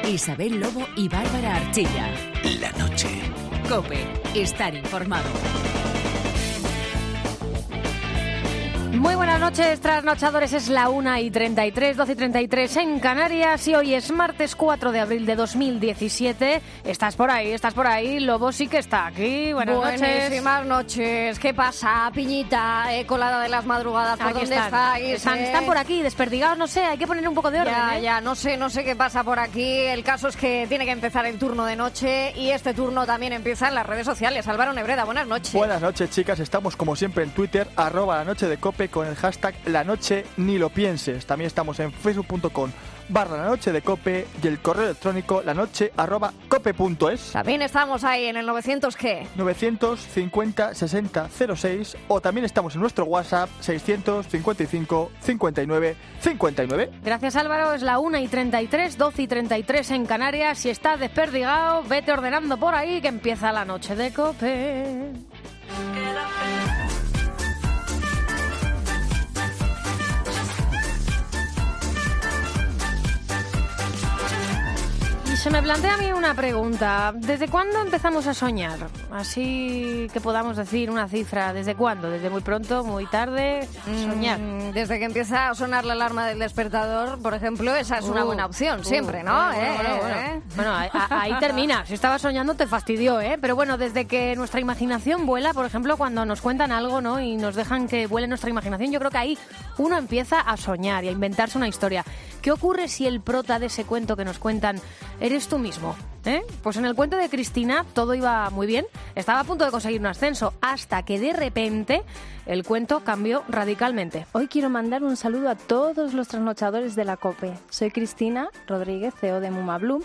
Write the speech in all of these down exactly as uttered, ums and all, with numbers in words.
Isabel Lobo y Bárbara Archilla. La noche. COPE. Estar informado. Muy buenas noches, trasnochadores. Es la una y treinta y tres, doce y treinta y tres en Canarias y hoy es martes cuatro de abril de dos mil diecisiete. Estás por ahí, estás por ahí. Lobo sí que está aquí. Buenas noches. Buenísimas noches. ¿Qué pasa, Piñita? Eh, colada de las madrugadas. ¿Por Aquí dónde están. estáis? Están, eh? están por aquí, desperdigados, no sé, hay que poner un poco de orden. Ya, ¿eh? ya, no sé, no sé qué pasa por aquí. El caso es que tiene que empezar el turno de noche y este turno también empieza en las redes sociales. Álvaro Nebreda, buenas noches. Buenas noches, chicas. Estamos como siempre en Twitter, arroba la noche de COPE con el hashtag La Noche Ni Lo Pienses. También estamos en facebook punto com barra La Noche de COPE y el correo electrónico lanoche arroba cope punto es. También estamos ahí en el novecientos, ¿qué? novecientos cincuenta sesenta cero seis o también estamos en nuestro WhatsApp seiscientos cincuenta y cinco cincuenta y nueve cincuenta y nueve. Gracias, Álvaro. Es la una y treinta y tres, doce y treinta y tres en Canarias. Si estás desperdigado, vete ordenando por ahí que empieza la noche de COPE. Se me plantea a mí una pregunta. ¿Desde cuándo empezamos a soñar? Así que podamos decir una cifra. ¿Desde cuándo? ¿Desde muy pronto, muy tarde? Soñar. Mm, desde que empieza a sonar la alarma del despertador, por ejemplo, esa es una Uh, buena opción, uh, siempre, ¿no? Bueno, ¿Eh? bueno, bueno. ¿Eh? Bueno, a- a- ahí termina. Si estabas soñando te fastidió, ¿eh? Pero bueno, desde que nuestra imaginación vuela, por ejemplo, cuando nos cuentan algo, ¿no? Y nos dejan que vuele nuestra imaginación, yo creo que ahí uno empieza a soñar y a inventarse una historia. ¿Qué ocurre si el prota de ese cuento que nos cuentan eres tú mismo? ¿Eh? Pues en el cuento de Cristina todo iba muy bien, estaba a punto de conseguir un ascenso, hasta que de repente el cuento cambió radicalmente. Hoy quiero mandar un saludo a todos los trasnochadores de la COPE. Soy Cristina Rodríguez, C E O de Muma Blue,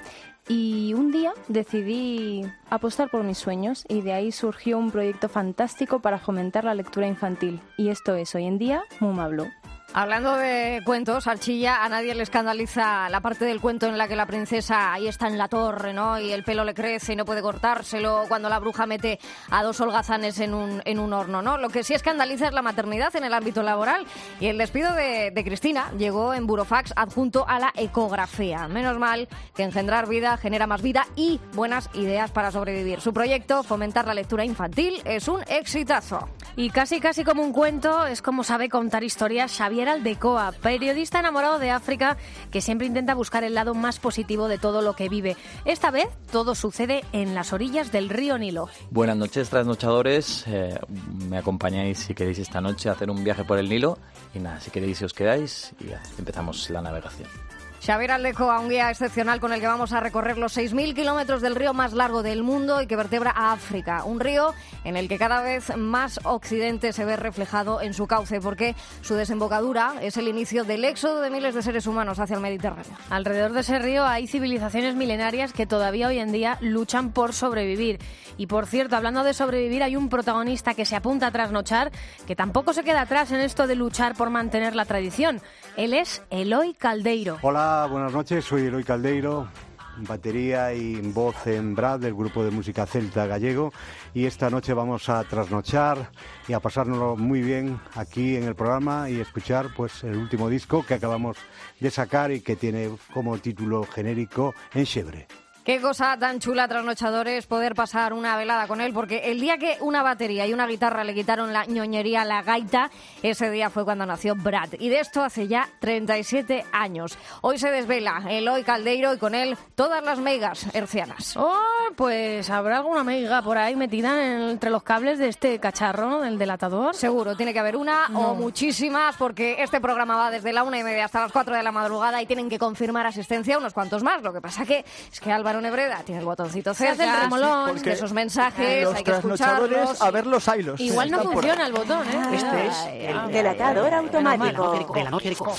y un día decidí apostar por mis sueños y de ahí surgió un proyecto fantástico para fomentar la lectura infantil. Y esto es hoy en día Muma Blue. Hablando de cuentos, Archilla, a nadie le escandaliza la parte del cuento en la que la princesa ahí está en la torre, ¿no? Y el pelo le crece y no puede cortárselo, cuando la bruja mete a dos holgazanes en un, en un horno, ¿no? Lo que sí escandaliza es la maternidad en el ámbito laboral. Y el despido de, de Cristina llegó en burofax adjunto a la ecografía. Menos mal que engendrar vida genera más vida y buenas ideas para sobrevivir. Su proyecto, fomentar la lectura infantil, es un exitazo. Y casi casi como un cuento, es como sabe contar historias Xavier Aldecoa, periodista enamorado de África que siempre intenta buscar el lado más positivo de todo lo que vive. Esta vez todo sucede en las orillas del río Nilo. Buenas noches, trasnochadores. Eh, me acompañáis si queréis esta noche a hacer un viaje por el Nilo. Y nada, si queréis os quedáis y empezamos la navegación. Xavier Aldecoa, un guía excepcional con el que vamos a recorrer los seis mil kilómetros del río más largo del mundo y que vertebra a África. Un río en el que cada vez más Occidente se ve reflejado en su cauce, porque su desembocadura es el inicio del éxodo de miles de seres humanos hacia el Mediterráneo. Alrededor de ese río hay civilizaciones milenarias que todavía hoy en día luchan por sobrevivir. Y por cierto, hablando de sobrevivir, hay un protagonista que se apunta a trasnochar, que tampoco se queda atrás en esto de luchar por mantener la tradición. Él es Eloy Caldeiro. Hola, buenas noches, soy Eloy Caldeiro, batería y voz en Brad del grupo de música celta gallego, y esta noche vamos a trasnochar y a pasárnoslo muy bien aquí en el programa y escuchar pues el último disco que acabamos de sacar y que tiene como título genérico Enxebre. Qué cosa tan chula, trasnochadores, poder pasar una velada con él, porque el día que una batería y una guitarra le quitaron la ñoñería a la gaita, ese día fue cuando nació Brad. Y de esto hace ya treinta y siete años. Hoy se desvela Eloy Caldeiro y con él todas las megas hercianas. Oh, pues habrá alguna mega por ahí metida en- entre los cables de este cacharro, ¿no? Del delatador. Seguro, tiene que haber una No. o muchísimas, porque este programa va desde la una y media hasta las cuatro de la madrugada y tienen que confirmar asistencia unos cuantos más. Lo que pasa que es que Álvaro Nebreda tiene el botoncito Se hace el cerca, remolón. de esos mensajes, Los hay que trasnochadores escucharlos. a ver los hilos. Igual no Están por funciona ahí. el botón, ¿eh? Este es Ay, el ay, delatador ay, automático. menos mal.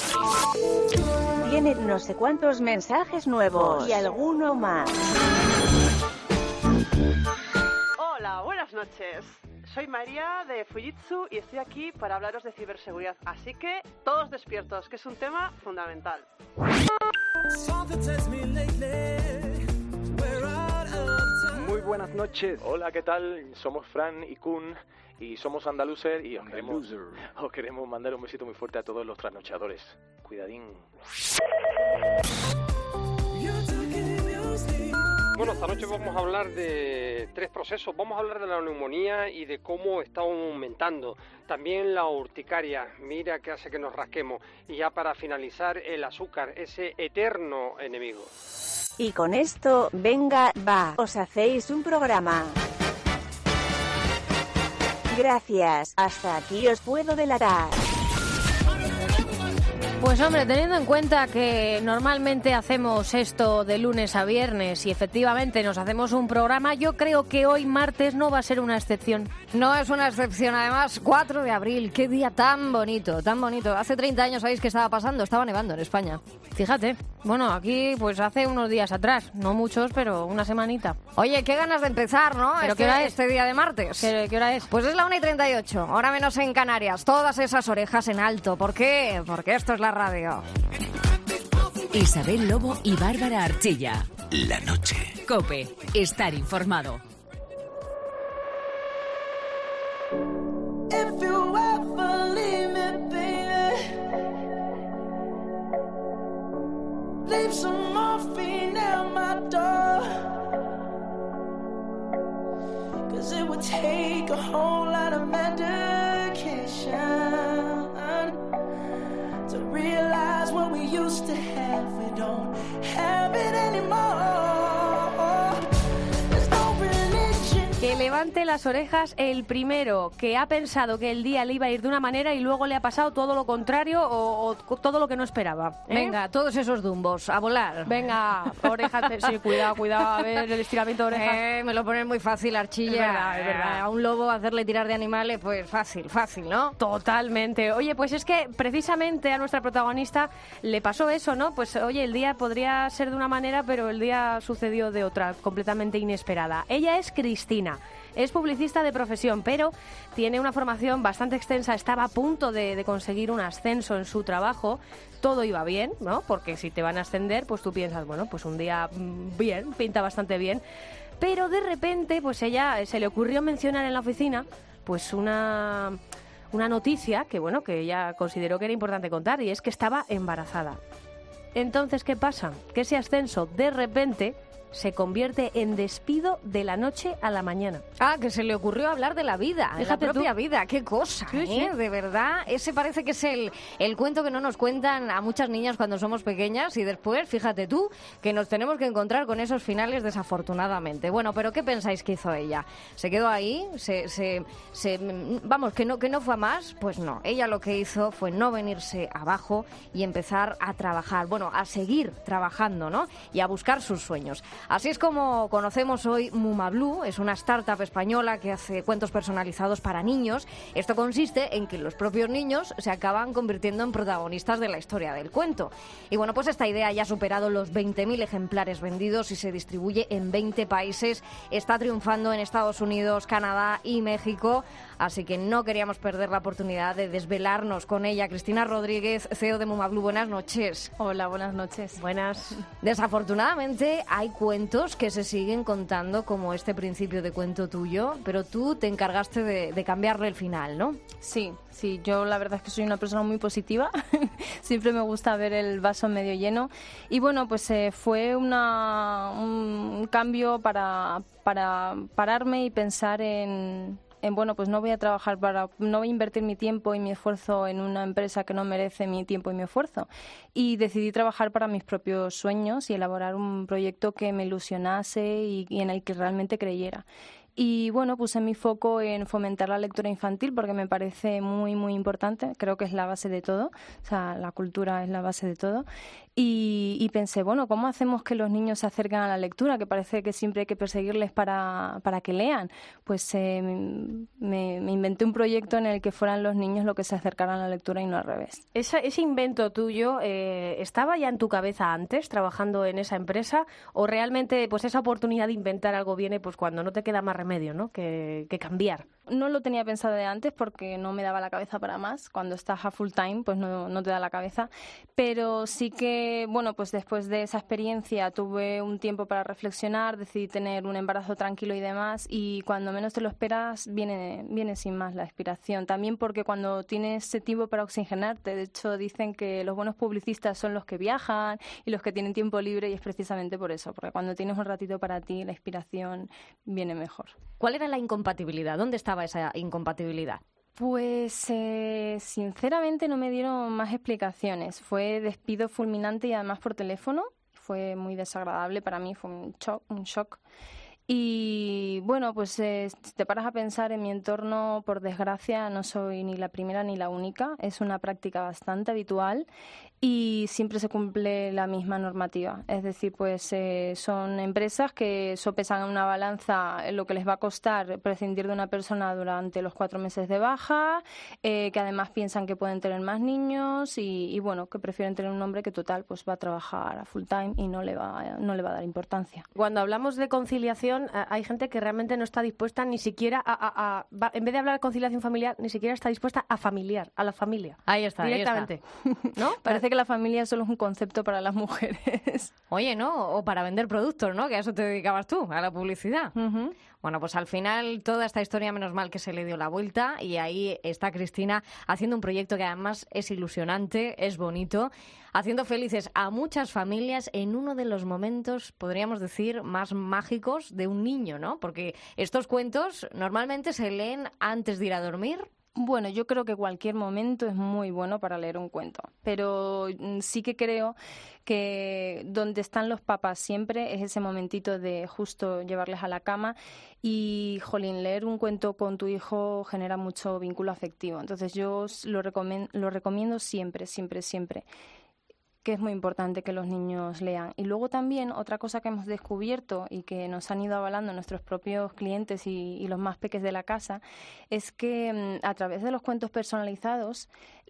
Tiene no sé cuántos mensajes nuevos y alguno más. Hola, buenas noches. Soy María de Fujitsu y estoy aquí para hablaros de ciberseguridad. Así que todos despiertos, que es un tema fundamental. Muy buenas noches. Hola, ¿qué tal? Somos Fran y Kun y somos andaluces y os queremos, os queremos mandar un besito muy fuerte a todos los trasnochadores. Cuidadín. Bueno, esta noche vamos a hablar de tres procesos. Vamos a hablar de la neumonía y de cómo está aumentando. También la urticaria, mira que hace que nos rasquemos. Y ya para finalizar, el azúcar, ese eterno enemigo. Y con esto, venga, va, os hacéis un programa. Gracias, hasta aquí os puedo delatar. Pues hombre, teniendo en cuenta que normalmente hacemos esto de lunes a viernes y efectivamente nos hacemos un programa, yo creo que hoy martes no va a ser una excepción. No es una excepción, además, cuatro de abril, qué día tan bonito, tan bonito. Hace treinta años, ¿sabéis qué estaba pasando? Estaba nevando en España. Fíjate, bueno, aquí pues hace unos días atrás, no muchos, pero una semanita. Oye, qué ganas de empezar, ¿no? ¿Pero este, qué hora es? Este día de martes. ¿Qué, qué hora es? Pues es la una y treinta y ocho, hora menos en Canarias. Todas esas orejas en alto. ¿Por qué? Porque esto es la radio. Isabel Lobo y Bárbara Archilla. La noche. COPE. Estar informado. If you ever leave me, baby, leave some morphine at my door. Cause it would take a whole lot of medication to realize what we used to have, we don't have it anymore. There's no religion. Que levante las orejas el primero que ha pensado que el día le iba a ir de una manera y luego le ha pasado todo lo contrario o, o todo lo que no esperaba. ¿eh? Venga, todos esos dumbos, a volar. Venga, orejas, sí, cuidado, cuidado, a ver el estiramiento de orejas. Eh, me lo ponen muy fácil, Archilla. Es verdad, es verdad. A un lobo hacerle tirar de animales, pues fácil, fácil, ¿no? Totalmente. Oye, pues es que precisamente a nuestra protagonista le pasó eso, ¿no? Pues oye, el día podría ser de una manera, pero el día sucedió de otra, completamente inesperada. Ella es Cristina. Es publicista de profesión, pero tiene una formación bastante extensa. Estaba a punto de, de conseguir un ascenso en su trabajo. Todo iba bien, ¿no? Porque si te van a ascender, pues tú piensas, bueno, pues un día bien, pinta bastante bien. Pero de repente, pues ella se le ocurrió mencionar en la oficina, pues una, una noticia que, bueno, que ella consideró que era importante contar, y es que estaba embarazada. Entonces, ¿qué pasa? Que ese ascenso, de repente, se convierte en despido de la noche a la mañana. Ah, que se le ocurrió hablar de la vida, de la propia tú. vida. Qué cosa, sí, ¿eh? Sí. De verdad, ese parece que es el, el cuento que no nos cuentan a muchas niñas cuando somos pequeñas y después, fíjate tú, que nos tenemos que encontrar con esos finales desafortunadamente. Bueno, pero ¿qué pensáis que hizo ella? ¿Se quedó ahí? ¿Se, se, se, vamos, que no, que no fue a más? Pues no, ella lo que hizo fue no venirse abajo y empezar a trabajar, bueno, a seguir trabajando, ¿no? Y a buscar sus sueños. Así es como conocemos hoy Mumablu, es una startup española que hace cuentos personalizados para niños. Esto consiste en que los propios niños se acaban convirtiendo en protagonistas de la historia del cuento. Y bueno, pues esta idea ya ha superado los veinte mil ejemplares vendidos y se distribuye en veinte países. Está triunfando en Estados Unidos, Canadá y México. Así que no queríamos perder la oportunidad de desvelarnos con ella. Cristina Rodríguez, C E O de Mumablu, buenas noches. Hola, buenas noches. Buenas. Desafortunadamente hay cuentos que se siguen contando como este principio de cuento tuyo, pero tú te encargaste de, de cambiarle el final, ¿no? Sí, sí, yo la verdad es que soy una persona muy positiva. Siempre me gusta ver el vaso medio lleno. Y bueno, pues eh, fue una, un cambio para, para pararme y pensar en... En, bueno, pues no voy a trabajar para, no voy a invertir mi tiempo y mi esfuerzo en una empresa que no merece mi tiempo y mi esfuerzo. Y decidí trabajar para mis propios sueños y elaborar un proyecto que me ilusionase y, y en el que realmente creyera. Y bueno, puse mi foco en fomentar la lectura infantil porque me parece muy, muy importante. Creo que es la base de todo. O sea, la cultura es la base de todo. Y, y pensé, bueno, ¿cómo hacemos que los niños se acerquen a la lectura? Que parece que siempre hay que perseguirles para, para que lean. Pues eh, me, me inventé un proyecto en el que fueran los niños los que se acercaran a la lectura y no al revés. ¿Esa, ese invento tuyo eh, estaba ya en tu cabeza antes, trabajando en esa empresa? ¿O realmente pues esa oportunidad de inventar algo viene pues cuando no te queda más remedio, ¿no? que, que cambiar? no lo tenía pensado de antes porque no me daba la cabeza para más. Cuando estás a full time, pues no, no te da la cabeza. Pero sí que, bueno, pues después de esa experiencia tuve un tiempo para reflexionar, decidí tener un embarazo tranquilo y demás, y cuando menos te lo esperas viene, viene sin más la expiración. También porque cuando tienes ese tiempo para oxigenarte, de hecho dicen que los buenos publicistas son los que viajan y los que tienen tiempo libre, y es precisamente por eso, porque cuando tienes un ratito para ti, la expiración viene mejor. ¿Cuál era la incompatibilidad? ¿Dónde estaba esa incompatibilidad? Pues eh, sinceramente no me dieron más explicaciones. Fue despido fulminante y además por teléfono. Fue muy desagradable para mí, fue un shock. Un shock. Y bueno, pues eh, si te paras a pensar en mi entorno, por desgracia, no soy ni la primera ni la única. Es una práctica bastante habitual y siempre se cumple la misma normativa. Es decir, pues eh, son empresas que sopesan en una balanza lo que les va a costar prescindir de una persona durante los cuatro meses de baja, eh, que además piensan que pueden tener más niños y, y bueno, que prefieren tener un hombre que total pues va a trabajar a full time y no le va, no le va a dar importancia. Cuando hablamos de conciliación, hay gente que realmente no está dispuesta ni siquiera a, a, a, a en vez de hablar de conciliación familiar, ni siquiera está dispuesta a familiar, a la familia. Ahí está, directamente. Ahí está. ¿No? Parece que la familia solo es un concepto para las mujeres. Oye, ¿no? O para vender productos, ¿no? Que a eso te dedicabas tú, a la publicidad. Uh-huh. Bueno, pues al final toda esta historia, menos mal que se le dio la vuelta, y ahí está Cristina haciendo un proyecto que además es ilusionante, es bonito, haciendo felices a muchas familias en uno de los momentos, podríamos decir, más mágicos de un niño, ¿no? Porque estos cuentos normalmente se leen antes de ir a dormir. Bueno, yo creo que cualquier momento es muy bueno para leer un cuento, pero sí que creo que donde están los papás siempre es ese momentito de justo llevarles a la cama y, jolín, leer un cuento con tu hijo genera mucho vínculo afectivo. Entonces yo lo recomiendo, lo recomiendo siempre, siempre, siempre. Que es muy importante que los niños lean. Y luego también otra cosa que hemos descubierto y que nos han ido avalando nuestros propios clientes y, y los más peques de la casa es que a través de los cuentos personalizados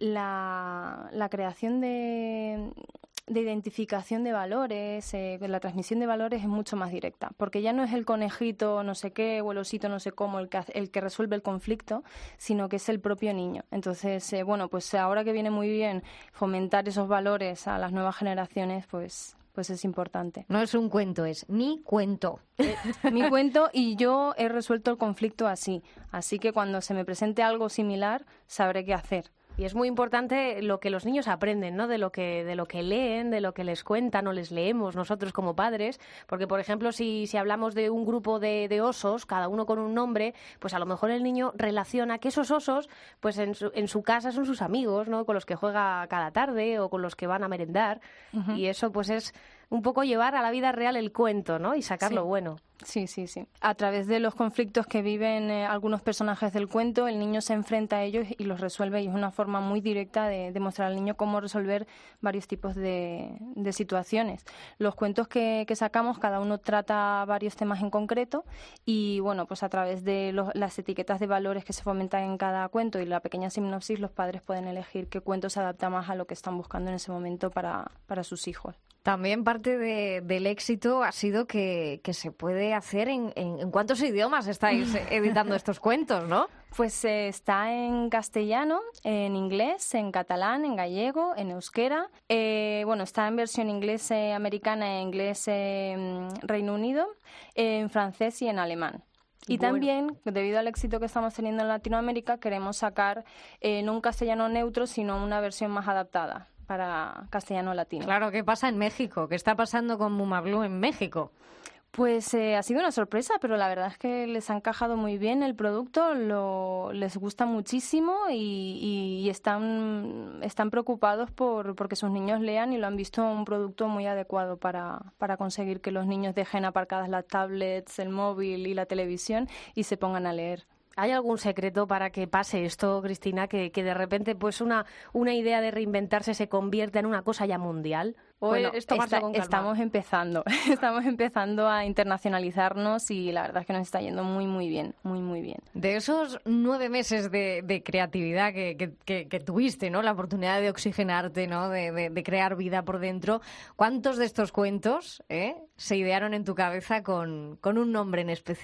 la, la creación de... de identificación de valores, eh, la transmisión de valores es mucho más directa, porque ya no es el conejito no sé qué o el osito no sé cómo el que, el que resuelve el conflicto, sino que es el propio niño. Entonces, eh, bueno, pues ahora que viene muy bien fomentar esos valores a las nuevas generaciones, pues... pues es importante. No es un cuento, es mi cuento. Eh, mi cuento, y yo he resuelto el conflicto así. Así que cuando se me presente algo similar, sabré qué hacer. Y es muy importante lo que los niños aprenden, ¿no? De lo que de lo que leen, de lo que les cuentan o les leemos nosotros como padres, porque por ejemplo si, si hablamos de un grupo de, de osos, cada uno con un nombre, pues a lo mejor el niño relaciona que esos osos, pues en su, en su casa son sus amigos, ¿no? Con los que juega cada tarde o con los que van a merendar, uh-huh. Y eso pues es un poco llevar a la vida real el cuento, ¿no? Y sacar sí. lo bueno. Sí, sí, sí. A través de los conflictos que viven eh, algunos personajes del cuento, el niño se enfrenta a ellos y los resuelve, y es una forma muy directa de demostrar al niño cómo resolver varios tipos de, de situaciones. Los cuentos que, que sacamos, cada uno trata varios temas en concreto y, bueno, pues a través de los, las etiquetas de valores que se fomentan en cada cuento y la pequeña sinopsis, los padres pueden elegir qué cuento se adapta más a lo que están buscando en ese momento para, para sus hijos. También parte de, del éxito ha sido que, que se puede hacer en, en, en cuántos idiomas estáis editando estos cuentos, ¿no? Pues eh, está en castellano, en inglés, en catalán, en gallego, en euskera. Eh, bueno, está en versión inglés eh, americana e inglés eh, Reino Unido, eh, en francés y en alemán. Y bueno, también, debido al éxito que estamos teniendo en Latinoamérica, queremos sacar eh, no un castellano neutro, sino una versión más adaptada para castellano latino. Claro, ¿qué pasa en México? ¿Qué está pasando con Mumablu en México? Pues eh, ha sido una sorpresa, pero la verdad es que les ha encajado muy bien el producto, lo, les gusta muchísimo y, y, y están, están preocupados por porque sus niños lean y lo han visto un producto muy adecuado para, para conseguir que los niños dejen aparcadas las tablets, el móvil y la televisión y se pongan a leer. ¿Hay algún secreto para que pase esto, Cristina, que, que de repente pues una, una idea de reinventarse se convierta en una cosa ya mundial? ¿O bueno, esto está, con calma? estamos empezando, estamos empezando a internacionalizarnos y la verdad es que nos está yendo muy, muy bien, muy, muy bien. De esos nueve meses de, de creatividad que, que, que, que tuviste, ¿no? La oportunidad de oxigenarte, ¿no? De, de, de crear vida por dentro. ¿Cuántos de estos cuentos eh, se idearon en tu cabeza con, con un nombre en especial?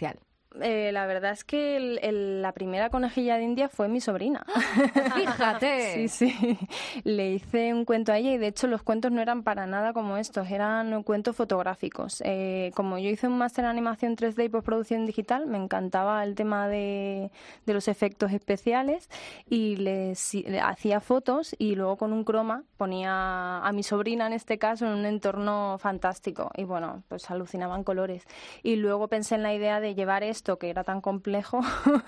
Eh, la verdad es que el, el, la primera conejilla de India fue mi sobrina. Fíjate. Sí, sí. Le hice un cuento a ella y de hecho los cuentos no eran para nada como estos, eran cuentos fotográficos. Eh, como yo hice un máster en animación tres D y postproducción digital, me encantaba el tema de, de los efectos especiales y les, le hacía fotos y luego con un croma ponía a mi sobrina en este caso en un entorno fantástico y bueno, pues alucinaban colores. Y luego pensé en la idea de llevar esto que era tan complejo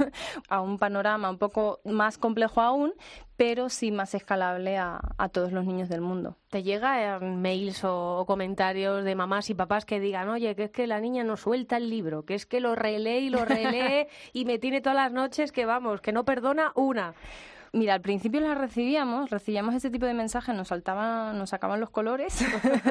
a un panorama un poco más complejo aún, pero sí más escalable a, a todos los niños del mundo. ¿Te llegan mails o, o comentarios de mamás y papás que digan, oye, que es que la niña no suelta el libro, que es que lo relee y lo relee y me tiene todas las noches que vamos, que no perdona una? Mira, al principio las recibíamos, recibíamos ese tipo de mensajes, nos saltaban, nos sacaban los colores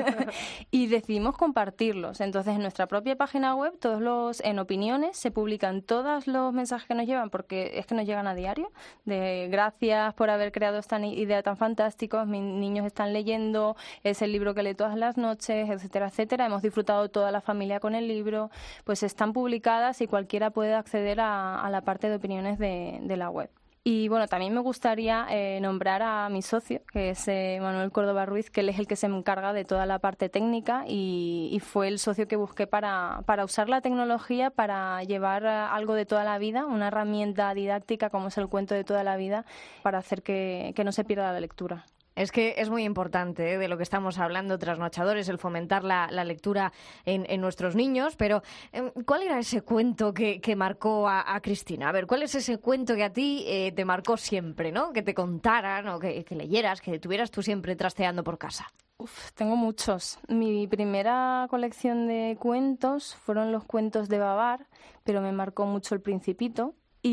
y decidimos compartirlos. Entonces, en nuestra propia página web, todos los en opiniones se publican todos los mensajes que nos llevan, porque es que nos llegan a diario, de gracias por haber creado esta idea tan fantástica, mis niños están leyendo, es el libro que lee todas las noches, etcétera, etcétera. Hemos disfrutado toda la familia con el libro, pues están publicadas y cualquiera puede acceder a, a la parte de opiniones de, de la web. Y bueno, también me gustaría eh, nombrar a mi socio, que es eh, Manuel Córdoba Ruiz, que él es el que se encarga de toda la parte técnica y, y fue el socio que busqué para, para usar la tecnología para llevar algo de toda la vida, una herramienta didáctica como es el cuento de toda la vida, para hacer que, que no se pierda la lectura. Es que es muy importante, ¿eh?, de lo que estamos hablando, trasnochadores, el fomentar la, la lectura en, en nuestros niños. Pero, ¿cuál era ese cuento que, que marcó a, a Cristina? A ver, ¿cuál es ese cuento que a ti eh, te marcó siempre, ¿no? Que te contaran o que, que leyeras, que tuvieras tú siempre trasteando por casa. Uf, tengo muchos. Mi primera colección de cuentos fueron los cuentos de Babar, pero me marcó mucho El Principito.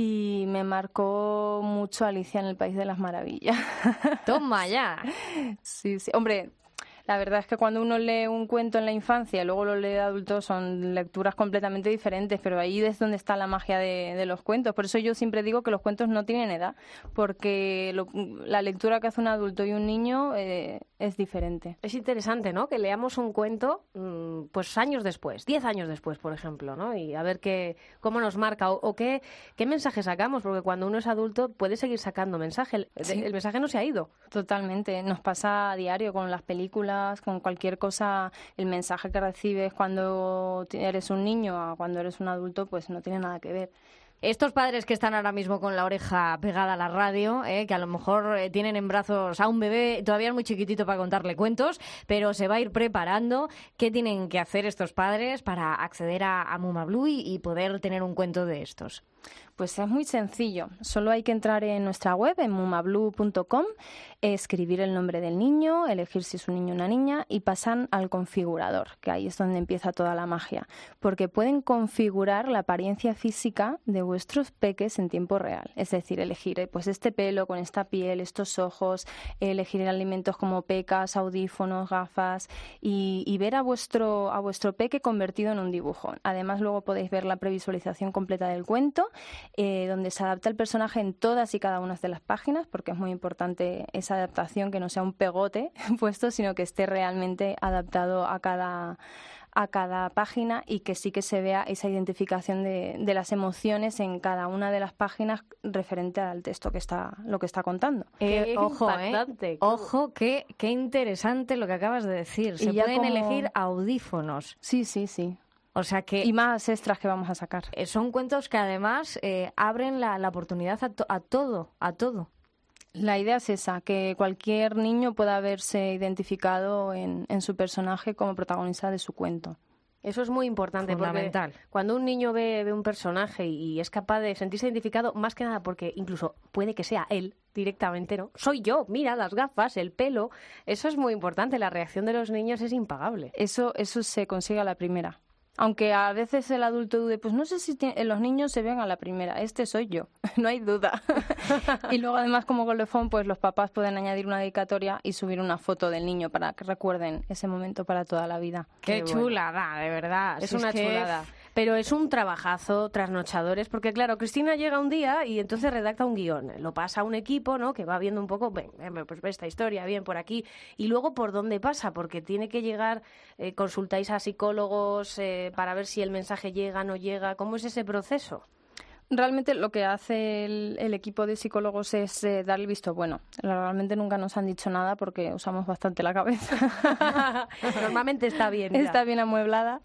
Y me marcó mucho Alicia en el País de las Maravillas. ¡Toma ya! Sí, sí. Hombre, la verdad es que cuando uno lee un cuento en la infancia y luego lo lee de adulto son lecturas completamente diferentes, pero ahí es donde está la magia de, de los cuentos. Por eso yo siempre digo que los cuentos no tienen edad, porque lo, la lectura que hace un adulto y un niño eh, es diferente. Es interesante, ¿no?, que leamos un cuento pues años después, diez años después, por ejemplo, ¿no? Y a ver qué, cómo nos marca o, o qué, qué mensaje sacamos, porque cuando uno es adulto puede seguir sacando mensaje. El, sí. el mensaje no se ha ido. Totalmente. Nos pasa a diario con las películas, con cualquier cosa, el mensaje que recibes cuando eres un niño a cuando eres un adulto, pues no tiene nada que ver. Estos padres que están ahora mismo con la oreja pegada a la radio, eh, que a lo mejor eh, tienen en brazos a un bebé, todavía es muy chiquitito para contarle cuentos, pero se va a ir preparando. ¿Qué tienen que hacer estos padres para acceder a, a Mumablu y, y poder tener un cuento de estos? Pues es muy sencillo. Solo hay que entrar en nuestra web, en mumablu punto com, escribir el nombre del niño, elegir si es un niño o una niña y pasan al configurador, que ahí es donde empieza toda la magia. Porque pueden configurar la apariencia física de vuestros peques en tiempo real. Es decir, elegir eh, pues este pelo con esta piel, estos ojos, elegir alimentos como pecas, audífonos, gafas y, y ver a vuestro, a vuestro peque convertido en un dibujo. Además, luego podéis ver la previsualización completa del cuento, Eh, donde se adapta el personaje en todas y cada una de las páginas, porque es muy importante esa adaptación, que no sea un pegote puesto, sino que esté realmente adaptado a cada, a cada página y que sí que se vea esa identificación de, de las emociones en cada una de las páginas referente al texto que está, lo que está contando. Eh, ojo, eh, ojo, qué, qué interesante lo que acabas de decir. Se pueden como... elegir audífonos. Sí, sí, sí. O sea que y más extras que vamos a sacar. Son cuentos que además eh, abren la, la oportunidad a, to, a todo, a todo. La idea es esa, que cualquier niño pueda verse identificado en, en su personaje como protagonista de su cuento. Eso es muy importante, fundamental. Porque cuando un niño ve, ve un personaje y es capaz de sentirse identificado, más que nada porque incluso puede que sea él directamente, ¿no? Soy yo, mira las gafas, el pelo. Eso es muy importante, la reacción de los niños es impagable. Eso, eso se consigue a la primera. Aunque a veces el adulto dude, pues no sé si tiene, los niños se ven a la primera, este soy yo, no hay duda. Y luego además como colofón, pues los papás pueden añadir una dedicatoria y subir una foto del niño para que recuerden ese momento para toda la vida. Qué, Qué chulada, bueno. De verdad. Es si una es que chulada. Pero es un trabajazo, trasnochadores, porque claro, Cristina llega un día y entonces redacta un guión, lo pasa a un equipo, ¿no?, que va viendo un poco, ven, ven, pues ve esta historia, bien, por aquí, y luego por dónde pasa, porque tiene que llegar, eh, consultáis a psicólogos eh, para ver si el mensaje llega, no llega, ¿cómo es ese proceso? Realmente lo que hace el, el equipo de psicólogos es eh, darle el visto bueno. Realmente nunca nos han dicho nada porque usamos bastante la cabeza. Normalmente está bien. Ya. Está bien amueblada.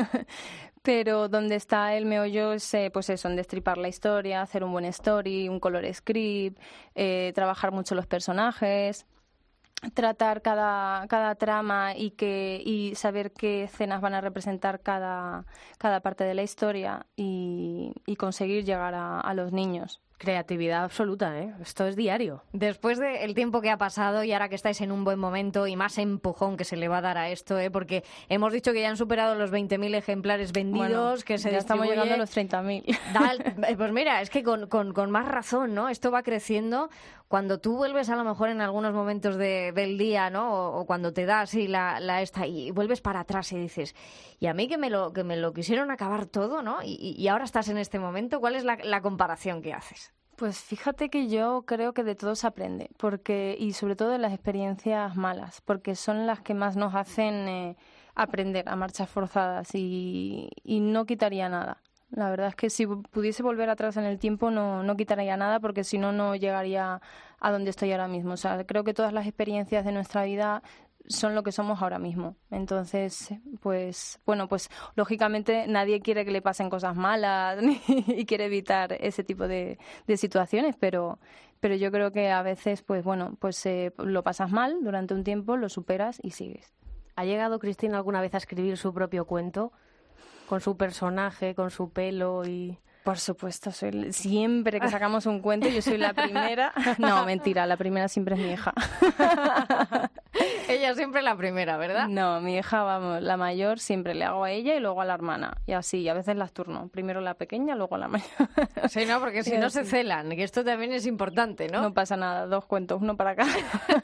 Pero donde está el meollo es, eh, pues eso, en destripar la historia, hacer un buen story, un color script, eh, trabajar mucho los personajes, tratar cada, cada trama y que y saber qué escenas van a representar cada, cada parte de la historia y, y conseguir llegar a, a los niños. Creatividad absoluta, ¿eh? Esto es diario. Después del tiempo que ha pasado y ahora que estáis en un buen momento y más empujón que se le va a dar a esto, ¿eh? Porque hemos dicho que ya han superado los veinte mil ejemplares vendidos, bueno, que se ya estamos distribuye... llegando a los treinta mil. Pues mira, es que con, con, con más razón, ¿no? Esto va creciendo. Cuando tú vuelves a lo mejor en algunos momentos de, del día, ¿no? O, o cuando te da así la, la esta y vuelves para atrás y dices, y a mí que me lo, que me lo quisieron acabar todo, ¿no? Y, y ahora estás en este momento, ¿cuál es la, la comparación que haces? Pues fíjate que yo creo que de todo se aprende, porque y sobre todo de las experiencias malas, porque son las que más nos hacen eh, aprender a marchas forzadas y, y no quitaría nada. La verdad es que si pudiese volver atrás en el tiempo no, no quitaría nada, porque si no, no llegaría a donde estoy ahora mismo. O sea, creo que todas las experiencias de nuestra vida son lo que somos ahora mismo. Entonces, pues, bueno, pues lógicamente nadie quiere que le pasen cosas malas y quiere evitar ese tipo de, de situaciones, pero, pero yo creo que a veces, pues bueno, pues eh, lo pasas mal durante un tiempo, lo superas y sigues. ¿Ha llegado Cristina alguna vez a escribir su propio cuento? Con su personaje, con su pelo y... Por supuesto, soy, siempre que sacamos un cuento yo soy la primera. No, mentira, la primera siempre es mi hija. Ella siempre la primera, ¿verdad? No, mi hija, vamos, la mayor siempre le hago a ella y luego a la hermana. Y así, a veces las turno. Primero la pequeña, luego la mayor. Sí, no, porque si no se celan, que esto también es importante, ¿no? No pasa nada, dos cuentos, uno para cada.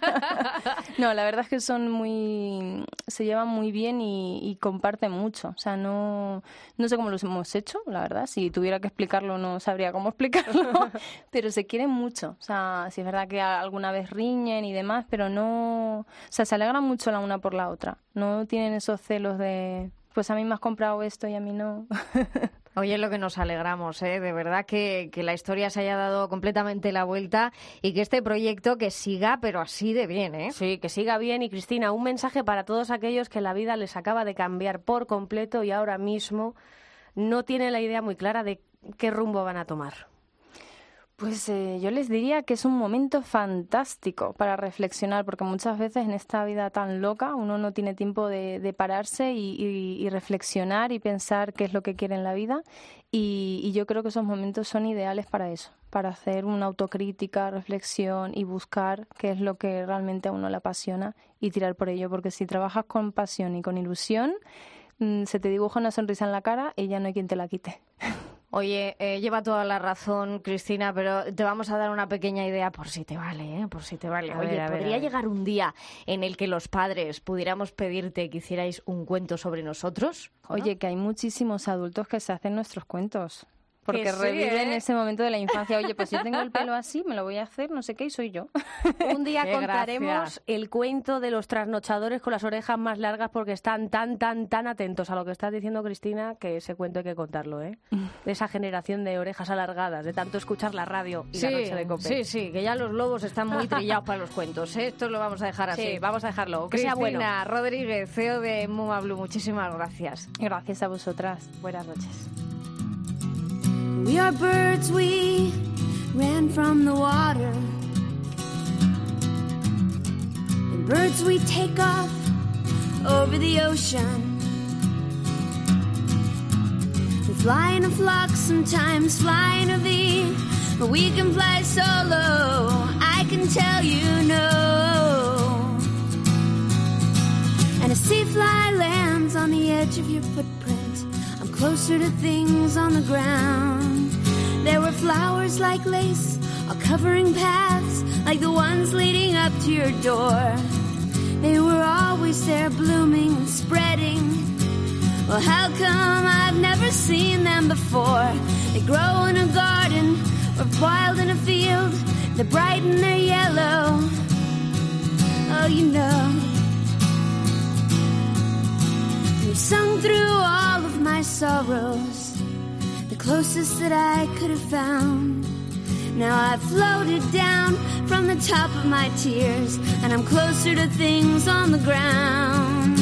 No, la verdad es que son muy... se llevan muy bien y, y comparten mucho. O sea, no, no sé cómo los hemos hecho, la verdad. Si tuviera que explicarlo no sabría cómo explicarlo, pero se quieren mucho. O sea, sí es verdad que alguna vez riñen y demás, pero no... O sea, se alegran mucho la una por la otra. No tienen esos celos de, pues a mí me has comprado esto y a mí no. Oye, lo que nos alegramos, ¿eh? De verdad que, que la historia se haya dado completamente la vuelta y que este proyecto que siga, pero así de bien, ¿eh? Sí, que siga bien. Y Cristina, un mensaje para todos aquellos que la vida les acaba de cambiar por completo y ahora mismo no tienen la idea muy clara de qué rumbo van a tomar. Pues eh, yo les diría que es un momento fantástico para reflexionar, porque muchas veces en esta vida tan loca uno no tiene tiempo de, de pararse y, y, y reflexionar y pensar qué es lo que quiere en la vida. Y, y yo creo que esos momentos son ideales para eso, para hacer una autocrítica, reflexión y buscar qué es lo que realmente a uno le apasiona y tirar por ello, porque si trabajas con pasión y con ilusión, mmm, se te dibuja una sonrisa en la cara y ya no hay quien te la quite. Oye, eh, lleva toda la razón, Cristina, pero te vamos a dar una pequeña idea por si te vale, ¿eh? Por si te vale. A Oye, ver, a ver, ¿podría a ver. llegar un día en el que los padres pudiéramos pedirte que hicierais un cuento sobre nosotros? ¿O no? Oye, que hay muchísimos adultos que se hacen nuestros cuentos. Porque Que sí, reviven ¿eh? ese momento de la infancia. Oye, pues yo tengo el pelo así, me lo voy a hacer, no sé qué, y soy yo. Un día Qué contaremos gracia. el cuento de los trasnochadores con las orejas más largas porque están tan, tan, tan atentos a lo que estás diciendo, Cristina, que ese cuento hay que contarlo, ¿eh? De esa generación de orejas alargadas, de tanto escuchar la radio y Sí, la noche de COPE. sí, sí, que ya los lobos están muy trillados para los cuentos, ¿eh? Esto lo vamos a dejar así. Sí, vamos a dejarlo, que Cristina sea bueno. Rodríguez, C E O de Muma Blue, muchísimas gracias. Gracias a vosotras. Buenas noches. We are birds, we ran from the water. And birds, we take off over the ocean. We fly in a flock, sometimes fly in a V. But we can fly solo, I can tell you no. And a sea fly lands on the edge of your footprint. I'm closer to things on the ground. There were flowers like lace, all covering paths like the ones leading up to your door. They were always there blooming and spreading. Well, how come I've never seen them before? They grow in a garden or wild in a field. They're bright and they're yellow. Oh, you know. You've sung through all of my sorrows, the closest that I could have found. Now I've floated down from the top of my tears, and I'm closer to things on the ground.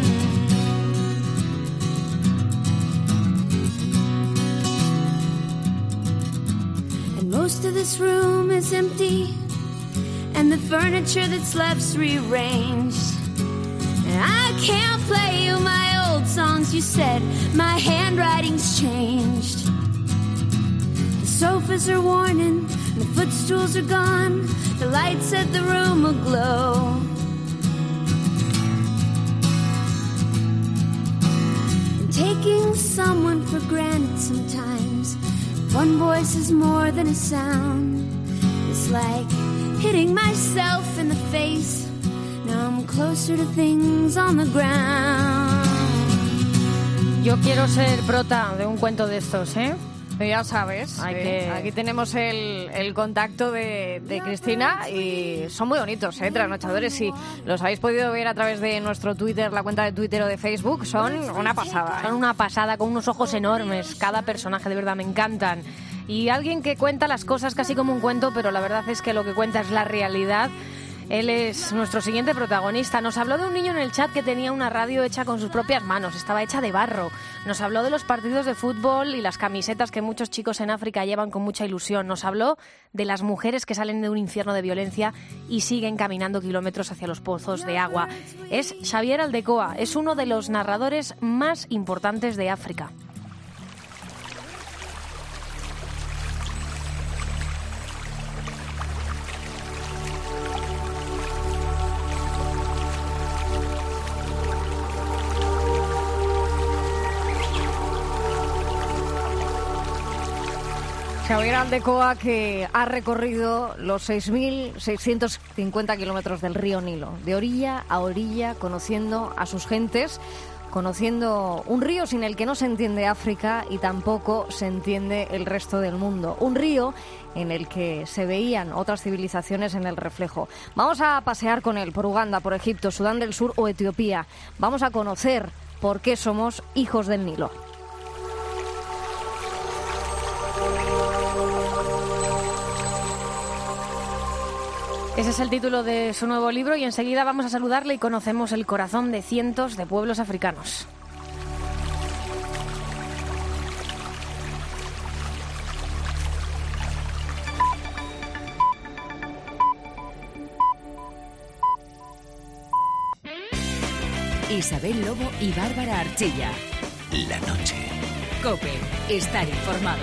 And most of this room is empty, and the furniture that's left's rearranged. And I can't play you my old songs, you said my handwriting's changed. The sofas are worn and the footstools are gone. The lights at the room aglow. And taking someone for granted sometimes. One voice is more than a sound. It's like hitting myself in the face. Now I'm closer to things on the ground. Yo quiero ser prota de un cuento de estos, ¿eh? Ya sabes, Hay eh, que... aquí tenemos el, el contacto de, de Cristina y son muy bonitos, ¿eh? Trasnochadores, si los habéis podido ver a través de nuestro Twitter, la cuenta de Twitter o de Facebook, son una pasada. Son una pasada, con unos ojos enormes, cada personaje de verdad me encantan. Y alguien que cuenta las cosas casi como un cuento, pero la verdad es que lo que cuenta es la realidad. Él es nuestro siguiente protagonista. Nos habló de un niño en el chat que tenía una radio hecha con sus propias manos, estaba hecha de barro. Nos habló de los partidos de fútbol y las camisetas que muchos chicos en África llevan con mucha ilusión. Nos habló de las mujeres que salen de un infierno de violencia y siguen caminando kilómetros hacia los pozos de agua. Es Xavier Aldecoa, es uno de los narradores más importantes de África. Xavier Aldecoa, que ha recorrido los seis mil seiscientos cincuenta kilómetros del río Nilo, de orilla a orilla, conociendo a sus gentes, conociendo un río sin el que no se entiende África y tampoco se entiende el resto del mundo. Un río en el que se veían otras civilizaciones en el reflejo. Vamos a pasear con él por Uganda, por Egipto, Sudán del Sur o Etiopía. Vamos a conocer por qué somos hijos del Nilo. Ese es el título de su nuevo libro y enseguida vamos a saludarle y conocemos el corazón de cientos de pueblos africanos. Isabel Lobo y Bárbara Archilla. La noche. COPE. Estar informado.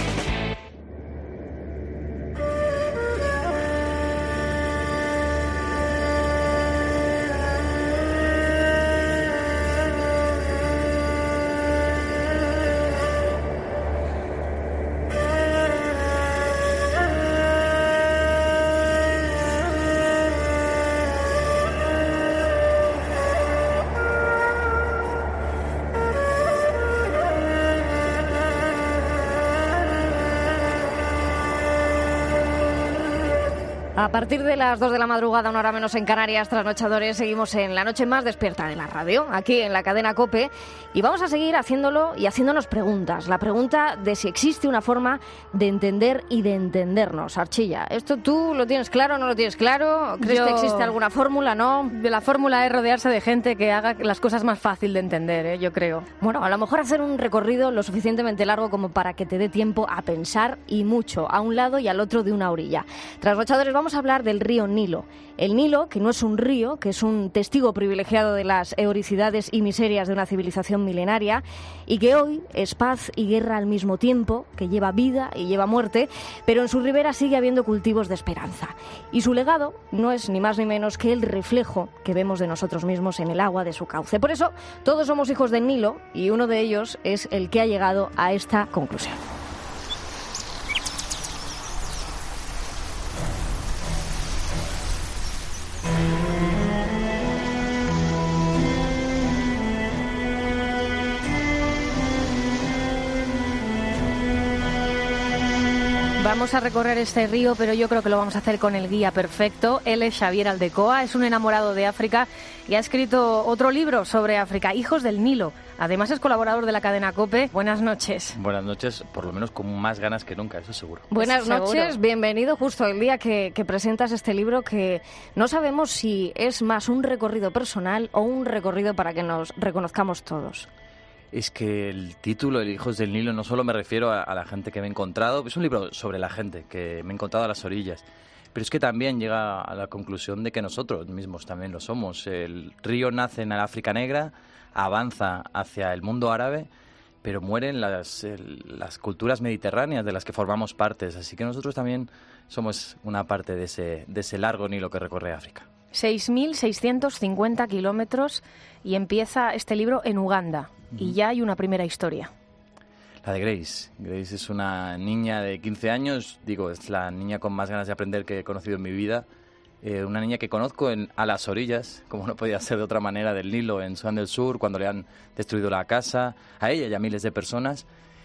A partir de las dos de la madrugada, una hora menos en Canarias, trasnochadores, seguimos en la noche más despierta de la radio, aquí en la cadena COPE, y vamos a seguir haciéndolo y haciéndonos preguntas. La pregunta de si existe una forma de entender y de entendernos. Archilla, ¿esto tú lo tienes claro o no lo tienes claro? ¿Crees Yo... que existe alguna fórmula, no? De la fórmula es rodearse de gente que haga las cosas más fácil de entender, ¿eh? Yo creo. Bueno, a lo mejor hacer un recorrido lo suficientemente largo como para que te dé tiempo a pensar y mucho, a un lado y al otro de una orilla. Trasnochadores, vamos a hablar del río Nilo. El Nilo, que no es un río, que es un testigo privilegiado de las heroicidades y miserias de una civilización milenaria y que hoy es paz y guerra al mismo tiempo, que lleva vida y lleva muerte, pero en su ribera sigue habiendo cultivos de esperanza. Y su legado no es ni más ni menos que el reflejo que vemos de nosotros mismos en el agua de su cauce. Por eso, todos somos hijos del Nilo y uno de ellos es el que ha llegado a esta conclusión. Vamos a recorrer este río, pero yo creo que lo vamos a hacer con el guía perfecto. Él es Xavier Aldecoa, es un enamorado de África y ha escrito otro libro sobre África, Hijos del Nilo. Además es colaborador de la cadena COPE. Buenas noches. Buenas noches, por lo menos con más ganas que nunca, eso seguro. Buenas Seguro. noches, bienvenido justo el día que, que presentas este libro que no sabemos si es más un recorrido personal o un recorrido para que nos reconozcamos todos. Es que el título, El Hijos del Nilo, no solo me refiero a, a la gente que me he encontrado, es un libro sobre la gente que me he encontrado a las orillas, pero es que también llega a la conclusión de que nosotros mismos también lo somos. El río nace en el África Negra, avanza hacia el mundo árabe, pero mueren las, el, las culturas mediterráneas de las que formamos partes, así que nosotros también somos una parte de ese, de ese largo Nilo que recorre África. seis mil seiscientos cincuenta kilómetros y empieza este libro en Uganda. Y ya hay una primera historia. La de Grace. Grace es una niña de quince años, digo, es la niña con más ganas de aprender que he conocido en mi vida. Eh, una niña que conozco en, a las orillas, como no podía ser de otra manera, del Nilo, en Sudán del Sur, cuando le han destruido la casa, a ella y a miles de personas.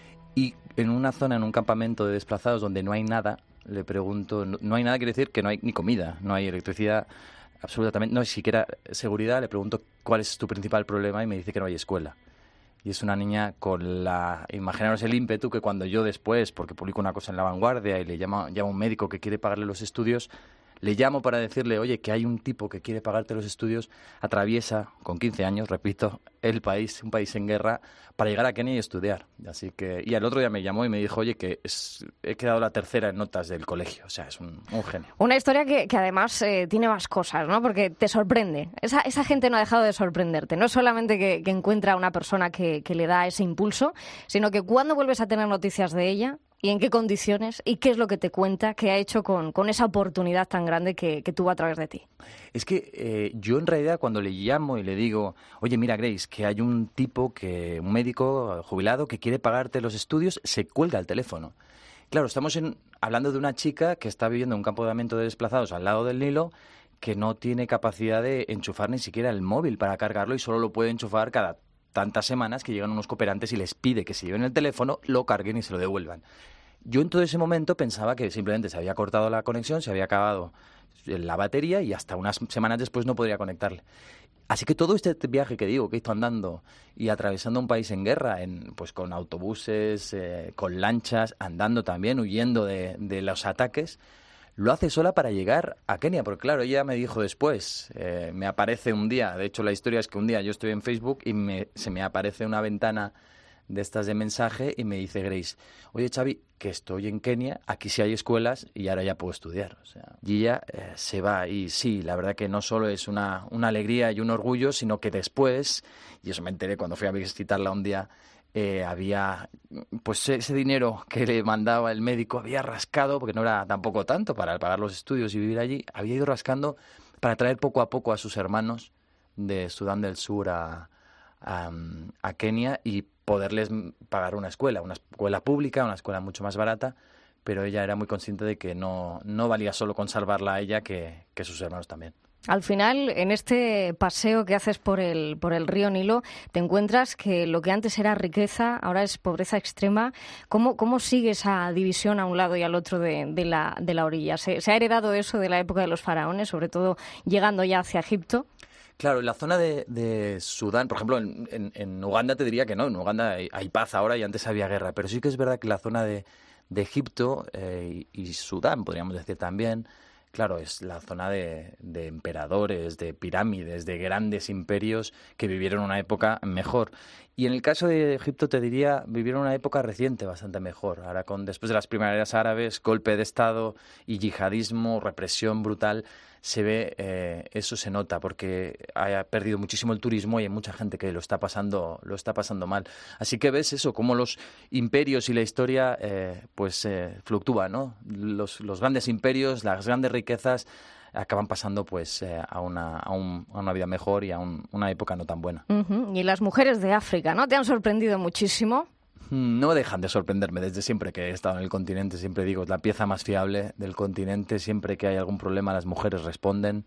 Y en una zona, en un campamento de desplazados donde no hay nada, le pregunto, no, no hay nada, quiere decir que no hay ni comida, no hay electricidad, absolutamente, no hay siquiera seguridad. Le pregunto cuál es tu principal problema y me dice que no hay escuela. Y es una niña con la... Imaginaros el ímpetu que cuando yo después, porque publico una cosa en La Vanguardia y le llama, llama un médico que quiere pagarle los estudios, le llamo para decirle, oye, que hay un tipo que quiere pagarte los estudios, atraviesa, con quince años, repito, el país, un país en guerra, para llegar a Kenia y estudiar. Así que... Y al otro día me llamó y me dijo, oye, que es, he quedado la tercera en notas del colegio. O sea, es un, un genio. Una historia que, que además eh, tiene más cosas, ¿no? Porque te sorprende. Esa, esa gente no ha dejado de sorprenderte. No solamente que, que encuentra a una persona que, que le da ese impulso, sino que cuando vuelves a tener noticias de ella... ¿Y en qué condiciones? ¿Y qué es lo que te cuenta que ha hecho con, con esa oportunidad tan grande que, que tuvo a través de ti? Es que eh, yo en realidad cuando le llamo y le digo, oye, mira Grace, que hay un tipo, que un médico jubilado que quiere pagarte los estudios, se cuelga el teléfono. Claro, estamos en, hablando de una chica que está viviendo en un campamento de desplazados al lado del Nilo, que no tiene capacidad de enchufar ni siquiera el móvil para cargarlo y solo lo puede enchufar cada tantas semanas que llegan unos cooperantes y les pide que se lleven el teléfono, lo carguen y se lo devuelvan. Yo en todo ese momento pensaba que simplemente se había cortado la conexión, se había acabado la batería y hasta unas semanas después no podría conectarle. Así que todo este viaje que digo, que hizo andando y atravesando un país en guerra, en, pues con autobuses, eh, con lanchas, andando también, huyendo de, de los ataques, lo hace sola para llegar a Kenia. Porque claro, ella me dijo después, eh, me aparece un día, de hecho la historia es que un día yo estoy en Facebook y me, se me aparece una ventana de estas de mensaje y me dice Grace, oye Xavi, que estoy en Kenia, aquí sí hay escuelas y ahora ya puedo estudiar. O sea, y ella eh, se va y sí, la verdad que no solo es una, una alegría y un orgullo, sino que después, y eso me enteré cuando fui a visitarla un día, eh, había, pues ese dinero que le mandaba el médico había rascado, porque no era tampoco tanto para pagar los estudios y vivir allí, había ido rascando para traer poco a poco a sus hermanos de Sudán del Sur a, a, a Kenia y poderles pagar una escuela, una escuela pública, una escuela mucho más barata, pero ella era muy consciente de que no, no valía solo con salvarla a ella, que, que sus hermanos también. Al final, en este paseo que haces por el, por el río Nilo, te encuentras que lo que antes era riqueza, ahora es pobreza extrema. ¿Cómo, cómo sigue esa división a un lado y al otro de, de, la, de la orilla? ¿Se, ¿Se ha heredado eso de la época de los faraones, sobre todo llegando ya hacia Egipto? Claro, en la zona de, de Sudán, por ejemplo, en, en, en Uganda te diría que no, en Uganda hay, hay paz ahora y antes había guerra, pero sí que es verdad que la zona de, de Egipto eh, y, y Sudán, podríamos decir también, claro, es la zona de, de emperadores, de pirámides, de grandes imperios que vivieron una época mejor. Y en el caso de Egipto te diría, vivieron una época reciente bastante mejor. Ahora, con después de las primaveras árabes, golpe de Estado y yihadismo, represión brutal, se ve, eh, eso se nota porque ha perdido muchísimo el turismo y hay mucha gente que lo está pasando, lo está pasando mal. Así que ves eso, cómo los imperios y la historia eh, pues eh, fluctúan, ¿no? Los, los grandes imperios, las grandes riquezas acaban pasando pues eh, a, una, a, un, a una vida mejor y a un, una época no tan buena. Uh-huh. Y las mujeres de África, ¿no? ¿Te han sorprendido muchísimo? No dejan de sorprenderme desde siempre que he estado en el continente. Siempre digo, es la pieza más fiable del continente. Siempre que hay algún problema, las mujeres responden.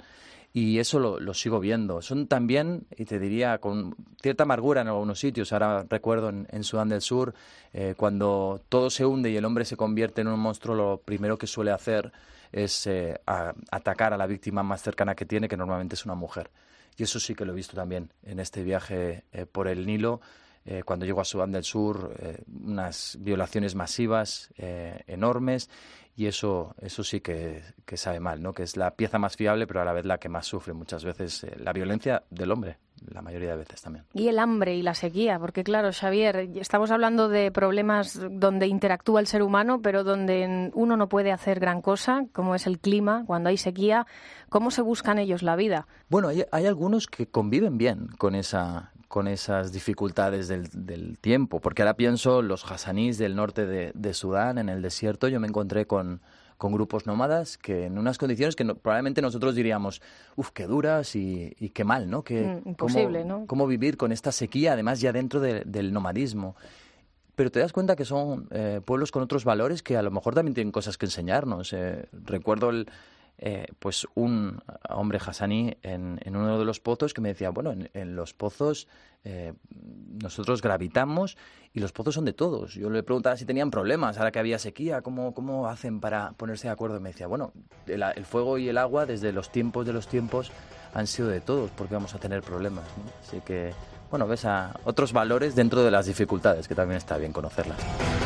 Y eso lo, lo sigo viendo. Son también, y te diría, con cierta amargura en algunos sitios. Ahora recuerdo en, en Sudán del Sur, eh, cuando todo se hunde y el hombre se convierte en un monstruo, lo primero que suele hacer es eh, a, atacar a la víctima más cercana que tiene, que normalmente es una mujer. Y eso sí que lo he visto también en este viaje eh, por el Nilo. Eh, cuando llego a Sudán del Sur, eh, unas violaciones masivas, eh, enormes, y eso eso sí que, que sabe mal, ¿no? Que es la pieza más fiable, pero a la vez la que más sufre muchas veces eh, la violencia del hombre, la mayoría de veces también. Y el hambre y la sequía, porque claro, Xavier, estamos hablando de problemas donde interactúa el ser humano, pero donde uno no puede hacer gran cosa, como es el clima, cuando hay sequía. ¿Cómo se buscan ellos la vida? Bueno, hay, hay algunos que conviven bien con esa... con esas dificultades del, del tiempo, porque ahora pienso los hasanís del norte de, de Sudán, en el desierto. Yo me encontré con, con grupos nómadas que en unas condiciones que no, probablemente nosotros diríamos, uff, qué duras y, y qué mal, ¿no? Que, mm, imposible, cómo, ¿no? Cómo vivir con esta sequía, además ya dentro de, del nomadismo. Pero te das cuenta que son eh, pueblos con otros valores que a lo mejor también tienen cosas que enseñarnos. Eh, recuerdo el... Eh, pues un hombre hasaní en, en uno de los pozos que me decía, bueno, en, en los pozos eh, nosotros gravitamos y los pozos son de todos. Yo le preguntaba si tenían problemas, ahora que había sequía, ¿cómo, cómo hacen para ponerse de acuerdo? Y me decía, bueno, el, el fuego y el agua desde los tiempos de los tiempos han sido de todos, porque vamos a tener problemas, ¿no? Así que, bueno, ves a otros valores dentro de las dificultades, que también está bien conocerlas.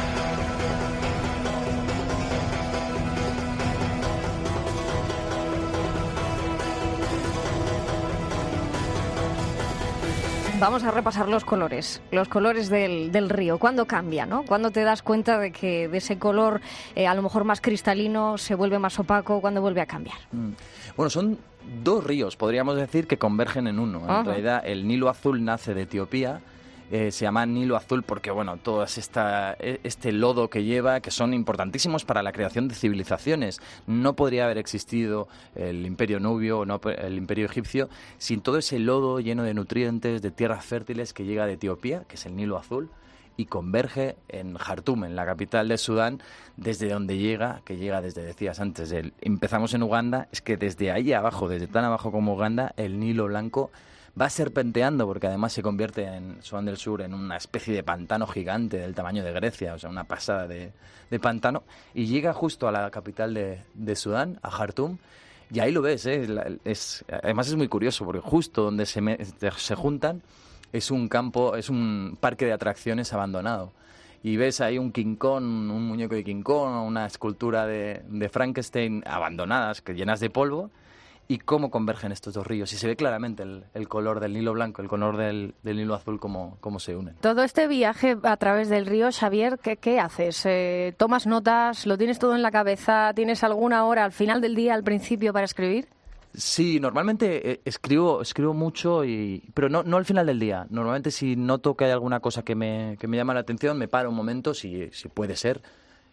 Vamos a repasar los colores, los colores del, del río. ¿Cuándo cambia, no? ¿Cuándo te das cuenta de que de ese color eh, a lo mejor más cristalino se vuelve más opaco? ¿Cuándo vuelve a cambiar? Mm. Bueno, son dos ríos, podríamos decir, que convergen en uno. En Ajá. realidad, el Nilo Azul nace de Etiopía. Eh, se llama Nilo Azul porque, bueno, todo esta, este lodo que lleva, que son importantísimos para la creación de civilizaciones. No podría haber existido el Imperio Nubio o no, el Imperio Egipcio sin todo ese lodo lleno de nutrientes, de tierras fértiles que llega de Etiopía, que es el Nilo Azul, y converge en Jartum, en la capital de Sudán, desde donde llega, que llega desde, decías antes, el, empezamos en Uganda, es que desde ahí abajo, desde tan abajo como Uganda, el Nilo Blanco va serpenteando, porque además se convierte en Sudán del Sur en una especie de pantano gigante del tamaño de Grecia, o sea, una pasada de, de pantano, y llega justo a la capital de, de Sudán, a Jartum, y ahí lo ves, ¿eh? es, además es muy curioso, porque justo donde se, me, se juntan es un campo, es un parque de atracciones abandonado. Y ves ahí un King Kong, un muñeco de King Kong, una escultura de, de Frankenstein abandonadas, que llenas de polvo, y cómo convergen estos dos ríos. Y se ve claramente el, el color del Nilo Blanco, el color del, del Nilo Azul, cómo, cómo se unen. Todo este viaje a través del río, Xavier, ¿qué, qué haces? Eh, ¿Tomas notas? ¿Lo tienes todo en la cabeza? ¿Tienes alguna hora al final del día, al principio, para escribir? Sí, normalmente eh, escribo escribo mucho, y pero no no al final del día. Normalmente si noto que hay alguna cosa que me, que me llama la atención, me paro un momento, si, si puede ser.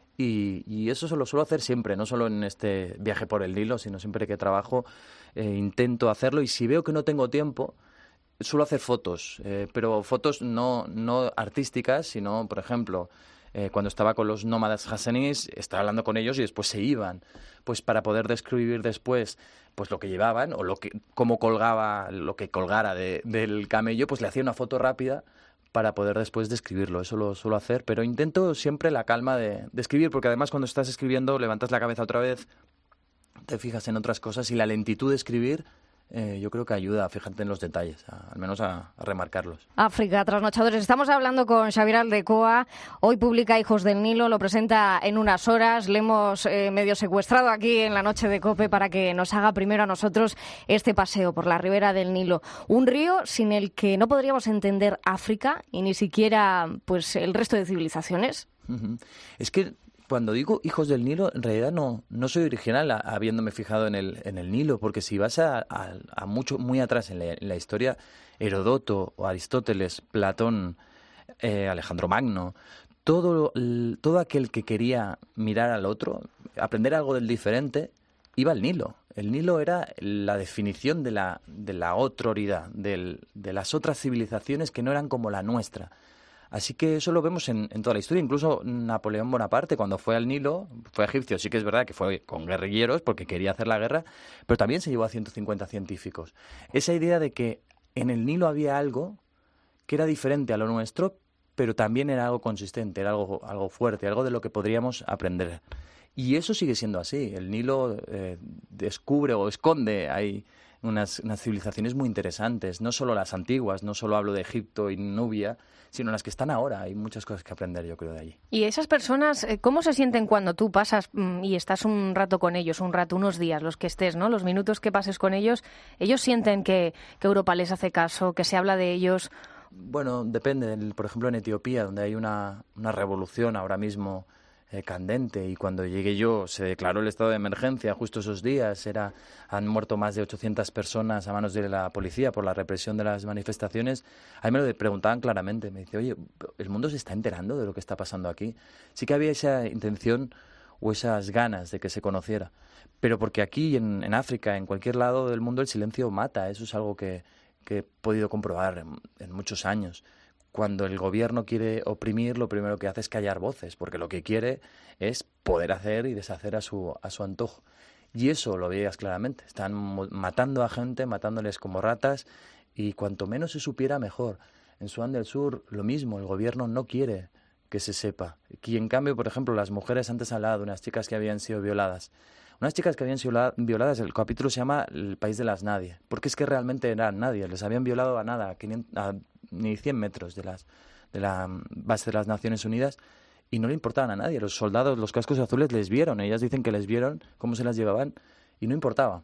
Y, y eso lo suelo hacer siempre, no solo en este viaje por el Nilo, sino siempre que trabajo eh, intento hacerlo. Y si veo que no tengo tiempo, suelo hacer fotos, eh, pero fotos no, no artísticas, sino, por ejemplo, eh, cuando estaba con los nómadas hasaníes, estaba hablando con ellos y después se iban, pues para poder describir después pues lo que llevaban o lo que cómo colgaba, lo que colgara de, del camello, pues le hacía una foto rápida para poder después describirlo. Eso lo suelo hacer, pero intento siempre la calma de, de escribir, porque además cuando estás escribiendo levantas la cabeza otra vez, te fijas en otras cosas, y la lentitud de escribir eh, yo creo que ayuda a fijarte en los detalles, a, al menos a, a remarcarlos. África, trasnochadores. Estamos hablando con Xavier Aldecoa. Hoy publica Hijos del Nilo, lo presenta en unas horas. Le hemos eh, medio secuestrado aquí en la noche de COPE para que nos haga primero a nosotros este paseo por la ribera del Nilo. Un río sin el que no podríamos entender África y ni siquiera pues el resto de civilizaciones. Uh-huh. Es que cuando digo Hijos del Nilo, en realidad no, no soy original a, habiéndome fijado en el, en el Nilo, porque si vas a, a, a mucho muy atrás en la, en la historia, Herodoto, o Aristóteles, Platón, eh, Alejandro Magno, todo, todo aquel que quería mirar al otro, aprender algo del diferente, iba al Nilo. El Nilo era la definición de la, de la otroridad, del, de las otras civilizaciones que no eran como la nuestra. Así que eso lo vemos en, en toda la historia. Incluso Napoleón Bonaparte, cuando fue al Nilo, fue egipcio, sí que es verdad que fue con guerrilleros porque quería hacer la guerra, pero también se llevó a ciento cincuenta científicos. Esa idea de que en el Nilo había algo que era diferente a lo nuestro, pero también era algo consistente, era algo, algo fuerte, algo de lo que podríamos aprender. Y eso sigue siendo así. El Nilo eh, descubre o esconde ahí unas, unas civilizaciones muy interesantes, no solo las antiguas, no solo hablo de Egipto y Nubia, sino las que están ahora. Hay muchas cosas que aprender, yo creo, de allí. ¿Y esas personas, cómo se sienten cuando tú pasas mmm, y estás un rato con ellos, un rato, unos días, los que estés, ¿no? Los minutos que pases con ellos, ellos sienten que, que Europa les hace caso, que se habla de ellos. Bueno, depende. Por ejemplo, en Etiopía, donde hay una, una revolución ahora mismo eh, candente, y cuando llegué yo se declaró el estado de emergencia justo esos días. Era, han muerto más de ochocientas personas a manos de la policía por la represión de las manifestaciones. A mí me lo preguntaban claramente. Me dice, oye, ¿el mundo se está enterando de lo que está pasando aquí? Sí que había esa intención o esas ganas de que se conociera. Pero porque aquí, en, en África, en cualquier lado del mundo, el silencio mata. Eso es algo que, que he podido comprobar en, en muchos años. Cuando el gobierno quiere oprimir, lo primero que hace es callar voces, porque lo que quiere es poder hacer y deshacer a su, a su antojo. Y eso lo veías claramente. Están matando a gente, matándoles como ratas, y cuanto menos se supiera, mejor. En Sudán del Sur, lo mismo, el gobierno no quiere que se sepa. Y en cambio, por ejemplo, las mujeres, antes hablaba de unas chicas que habían sido violadas. Unas chicas que habían sido violadas, el capítulo se llama El país de las nadie, porque es que realmente eran nadie, les habían violado a nada, a, quinientos, a ni cien metros de, las, de la base de las Naciones Unidas, y no le importaban a nadie. Los soldados, los cascos azules les vieron, ellas dicen que les vieron cómo se las llevaban, y no importaba.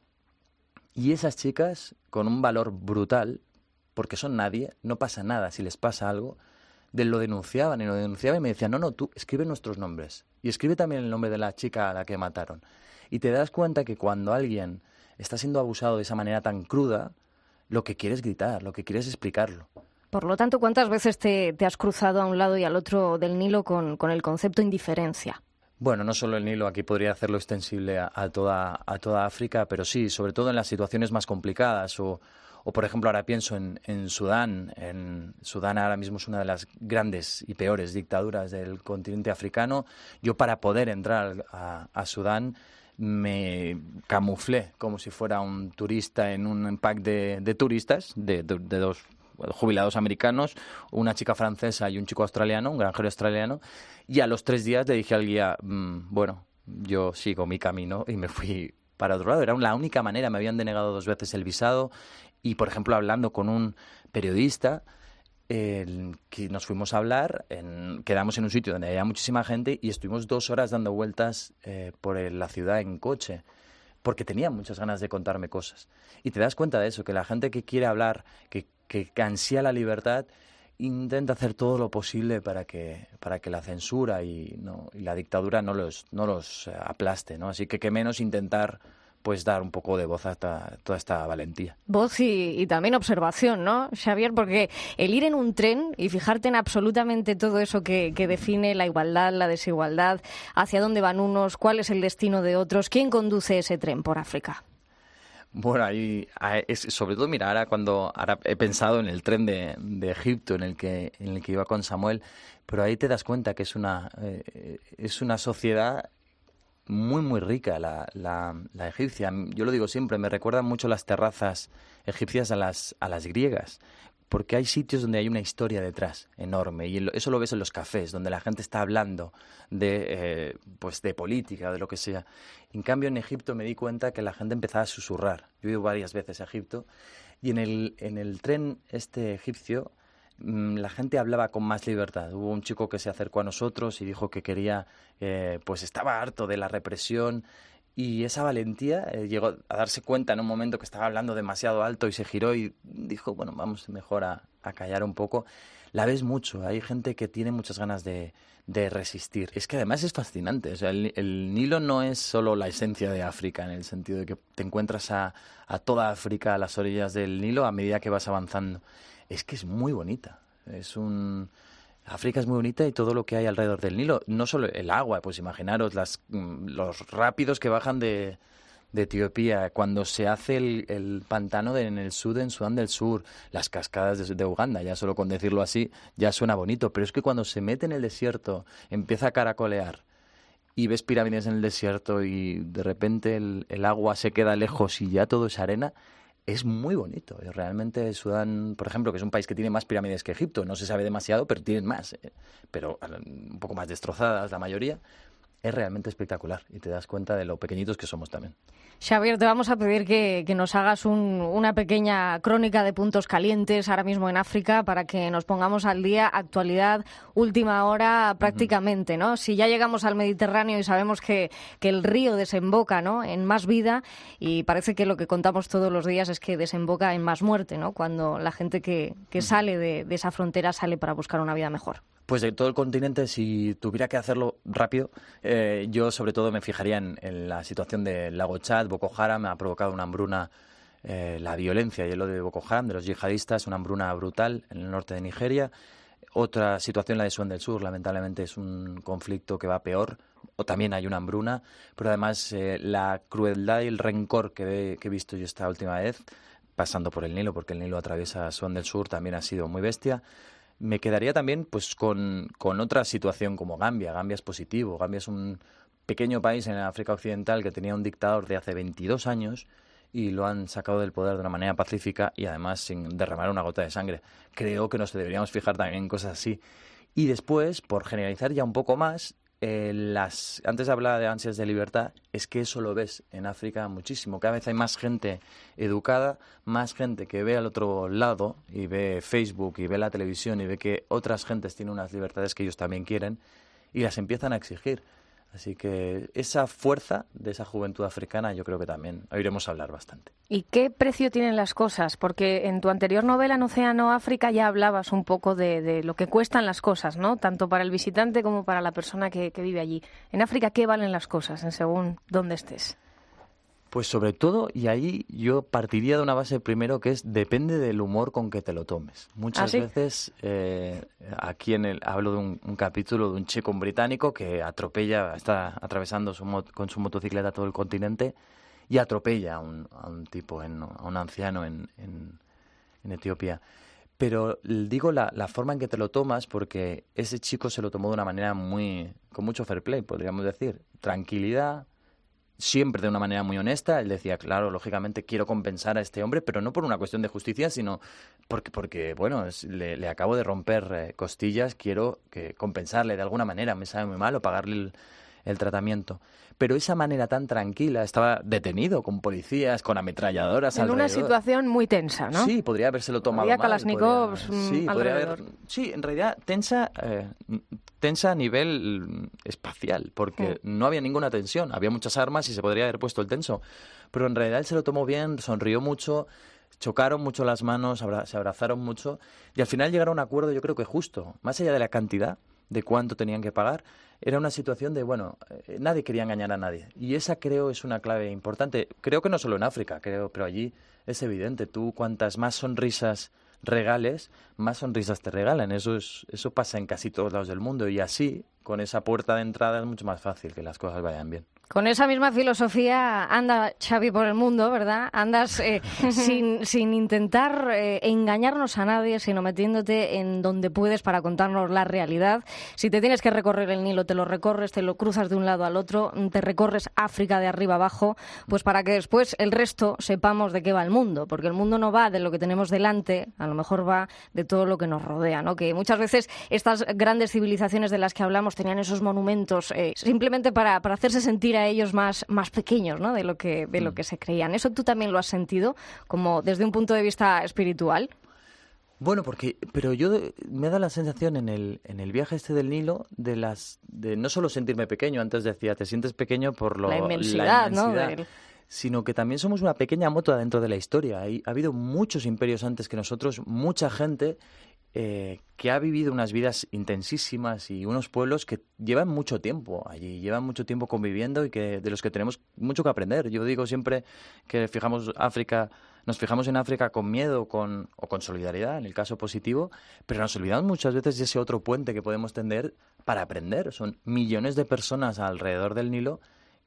Y esas chicas, con un valor brutal, porque son nadie, no pasa nada si les pasa algo, de lo denunciaban y lo denunciaban y me decían, no, no, tú escribe nuestros nombres, y escribe también el nombre de la chica a la que mataron. Y te das cuenta que cuando alguien está siendo abusado de esa manera tan cruda, lo que quiere es gritar, lo que quiere es explicarlo. Por lo tanto, ¿cuántas veces te, te has cruzado a un lado y al otro del Nilo con, con el concepto indiferencia? Bueno, no solo el Nilo, aquí podría hacerlo extensible a, a, toda, a toda África, pero sí, sobre todo en las situaciones más complicadas. O, o por ejemplo, ahora pienso en, en Sudán. En Sudán ahora mismo es una de las grandes y peores dictaduras del continente africano. Yo, para poder entrar a, a Sudán, me camuflé como si fuera un turista en un pack de, de turistas, de, de, de dos jubilados americanos, una chica francesa y un chico australiano, un granjero australiano, y a los tres días le dije al guía, mmm, bueno, yo sigo mi camino, y me fui para otro lado. Era la única manera, me habían denegado dos veces el visado, y por ejemplo, hablando con un periodista, el, que nos fuimos a hablar, en, quedamos en un sitio donde había muchísima gente y estuvimos dos horas dando vueltas eh, por el, la ciudad en coche, porque tenía muchas ganas de contarme cosas. Y te das cuenta de eso, que la gente que quiere hablar, que, que, que ansía la libertad, intenta hacer todo lo posible para que, para que la censura y, no, y la dictadura no los, no los aplaste, ¿no? Así que qué menos intentar pues dar un poco de voz a esta, toda esta valentía. Voz y, y también observación, ¿no, Xavier? Porque el ir en un tren y fijarte en absolutamente todo eso que, que define la igualdad, la desigualdad, hacia dónde van unos, cuál es el destino de otros, ¿quién conduce ese tren por África? Bueno, ahí es, sobre todo, mira, ahora cuando ahora he pensado en el tren de, de Egipto en el que en el que iba con Samuel, pero ahí te das cuenta que es una eh, es una sociedad muy, muy rica, la, la, la egipcia. Yo lo digo siempre, me recuerdan mucho las terrazas egipcias a las, a las griegas, porque hay sitios donde hay una historia detrás enorme, y eso lo ves en los cafés, donde la gente está hablando de, eh, pues de política, de lo que sea. En cambio, en Egipto me di cuenta que la gente empezaba a susurrar. Yo he ido varias veces a Egipto, y en el, en el tren este egipcio, la gente hablaba con más libertad. Hubo un chico que se acercó a nosotros y dijo que quería, eh, pues estaba harto de la represión, y esa valentía eh, llegó a darse cuenta en un momento que estaba hablando demasiado alto y se giró y dijo, bueno, vamos mejor a, a callar un poco. La ves mucho, hay gente que tiene muchas ganas de, de resistir. Es que además es fascinante, o sea, el, el Nilo no es solo la esencia de África, en el sentido de que te encuentras a, a toda África a las orillas del Nilo a medida que vas avanzando. Es que es muy bonita, es un... África es muy bonita y todo lo que hay alrededor del Nilo, no solo el agua, pues imaginaros las, los rápidos que bajan de, de Etiopía, cuando se hace el, el pantano de, en el sur, en Sudán del Sur, las cascadas de, de Uganda, ya solo con decirlo así, ya suena bonito, pero es que cuando se mete en el desierto, empieza a caracolear, y ves pirámides en el desierto y de repente el, el agua se queda lejos y ya todo es arena, es muy bonito. Y realmente Sudán, por ejemplo, que es un país que tiene más pirámides que Egipto, no se sabe demasiado, pero tienen más, eh, pero un poco más destrozadas la mayoría, es realmente espectacular y te das cuenta de lo pequeñitos que somos también. Xavier, te vamos a pedir que, que nos hagas un, una pequeña crónica de puntos calientes ahora mismo en África para que nos pongamos al día, actualidad, última hora prácticamente, ¿no? Si ya llegamos al Mediterráneo y sabemos que, que el río desemboca, ¿no?, en más vida, y parece que lo que contamos todos los días es que desemboca en más muerte, ¿no?, cuando la gente que, que sale de, de esa frontera sale para buscar una vida mejor. Pues de todo el continente, si tuviera que hacerlo rápido, eh, yo sobre todo me fijaría en, en la situación del lago Chad. Boko Haram ha provocado una hambruna, eh, la violencia y lo de Boko Haram, de los yihadistas, una hambruna brutal en el norte de Nigeria. Otra situación, la de Sudán del Sur, lamentablemente es un conflicto que va peor, o también hay una hambruna, pero además eh, la crueldad y el rencor que, que he visto yo esta última vez, pasando por el Nilo, porque el Nilo atraviesa Sudán del Sur, también ha sido muy bestia. Me quedaría también pues con, con otra situación como Gambia. Gambia es positivo. Gambia es un pequeño país en África Occidental que tenía un dictador de hace veintidós años y lo han sacado del poder de una manera pacífica y además sin derramar una gota de sangre. Creo que nos deberíamos fijar también en cosas así. Y después, por generalizar ya un poco más, eh, las antes hablaba de ansias de libertad, es que eso lo ves en África muchísimo. Cada vez hay más gente educada, más gente que ve al otro lado y ve Facebook y ve la televisión y ve que otras gentes tienen unas libertades que ellos también quieren y las empiezan a exigir. Así que esa fuerza de esa juventud africana yo creo que también oiremos hablar bastante. ¿Y qué precio tienen las cosas? Porque en tu anterior novela, en Océano África, ya hablabas un poco de, de lo que cuestan las cosas, ¿no? Tanto para el visitante como para la persona que, que vive allí. En África, ¿qué valen las cosas en según dónde estés? Pues sobre todo, y ahí yo partiría de una base primero que es depende del humor con que te lo tomes. Muchas ¿Ah, sí? veces, eh, aquí en el hablo de un, un capítulo de un chico británico que atropella, está atravesando su mo- con su motocicleta todo el continente y atropella a un, a un tipo, en, a un anciano en, en, en Etiopía. Pero digo la, la forma en que te lo tomas porque ese chico se lo tomó de una manera muy, con mucho fair play, podríamos decir. Tranquilidad, siempre de una manera muy honesta. Él decía, claro, lógicamente quiero compensar a este hombre, pero no por una cuestión de justicia, sino porque, porque bueno, es, le, le acabo de romper eh, costillas, quiero que compensarle de alguna manera, me sabe muy mal o pagarle el, el tratamiento. Pero esa manera tan tranquila, estaba detenido con policías, con ametralladoras en alrededor. una situación muy tensa, ¿no? Sí, podría habérselo tomado Había mal. Kalashnikovs podría, sí, podría haber, sí, en realidad tensa, eh, tensa a nivel espacial, porque mm. no había ninguna tensión. Había muchas armas y se podría haber puesto el tenso. Pero en realidad él se lo tomó bien, sonrió mucho, chocaron mucho las manos, abra- se abrazaron mucho y al final llegaron a un acuerdo, yo creo que justo, más allá de la cantidad, de cuánto tenían que pagar, era una situación de, bueno, eh, nadie quería engañar a nadie. Y esa creo es una clave importante. Creo que no solo en África, creo, pero allí es evidente. Tú cuantas más sonrisas regales, más sonrisas te regalan. Eso es, eso pasa en casi todos lados del mundo. Y así, con esa puerta de entrada, es mucho más fácil que las cosas vayan bien. Con esa misma filosofía anda Xavi por el mundo, ¿verdad? Andas eh, sin, sin intentar eh, engañarnos a nadie, sino metiéndote en donde puedes para contarnos la realidad. Si te tienes que recorrer el Nilo, te lo recorres, te lo cruzas de un lado al otro, te recorres África de arriba abajo, pues para que después el resto sepamos de qué va el mundo, porque el mundo no va de lo que tenemos delante, a lo mejor va de todo lo que nos rodea, ¿no? Que muchas veces estas grandes civilizaciones de las que hablamos tenían esos monumentos eh, simplemente para, para hacerse sentir a ellos más, más pequeños, ¿no? de lo que de lo que se creían. ¿Eso tú también lo has sentido como desde un punto de vista espiritual? Bueno, porque pero yo me da la sensación en el en el viaje este del Nilo de las de no solo sentirme pequeño, antes decía, te sientes pequeño por lo la inmensidad, la inmensidad, ¿no? Del... sino que también somos una pequeña moto dentro de la historia. Hay, ha habido muchos imperios antes que nosotros, mucha gente Eh, que ha vivido unas vidas intensísimas y unos pueblos que llevan mucho tiempo allí, llevan mucho tiempo conviviendo y que de los que tenemos mucho que aprender. Yo digo siempre que fijamos África, nos fijamos en África con miedo con, o con solidaridad, en el caso positivo, pero nos olvidamos muchas veces de ese otro puente que podemos tender para aprender. Son millones de personas alrededor del Nilo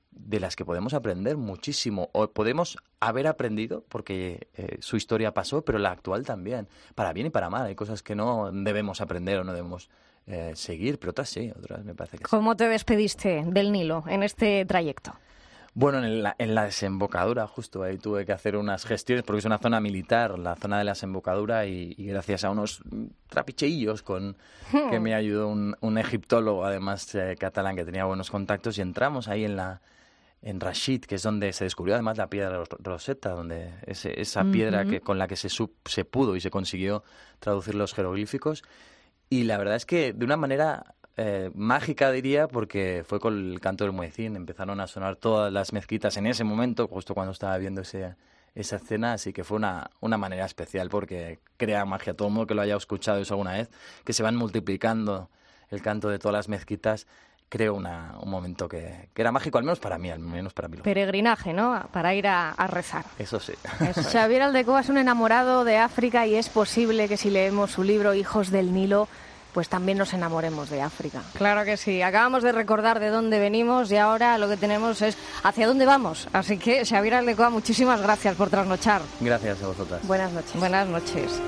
de las que podemos aprender muchísimo, o podemos haber aprendido, porque eh, su historia pasó, pero la actual también, para bien y para mal. Hay cosas que no debemos aprender o no debemos eh, seguir, pero otras sí, otras me parece que sí. ¿Cómo te despediste del Nilo en este trayecto? Bueno, en la, en la desembocadura, justo ahí tuve que hacer unas gestiones, porque es una zona militar, la zona de la desembocadura, y, y gracias a unos trapicheillos con hmm. que me ayudó un, un egiptólogo, además eh, catalán, que tenía buenos contactos, y entramos ahí en la en Rashid, que es donde se descubrió además la piedra Rosetta, donde ese, esa uh-huh. piedra que con la que se, sub, se pudo y se consiguió traducir los jeroglíficos. Y la verdad es que de una manera eh, mágica, diría, porque fue con el canto del muecín, empezaron a sonar todas las mezquitas en ese momento, justo cuando estaba viendo ese, esa escena, así que fue una, una manera especial, porque crea magia. Todo el mundo que lo haya escuchado eso alguna vez, que se van multiplicando el canto de todas las mezquitas, creo una, un momento que, que era mágico, al menos para mí, al menos para mí. Peregrinaje, ¿no? Para ir a, a rezar. Eso sí. Eso. Xavier Aldecoa es un enamorado de África, y es posible que si leemos su libro Hijos del Nilo, pues también nos enamoremos de África. Claro que sí. Acabamos de recordar de dónde venimos y ahora lo que tenemos es hacia dónde vamos. Así que, Xavier Aldecoa, muchísimas gracias por trasnochar. Gracias a vosotras. Buenas noches. Buenas noches.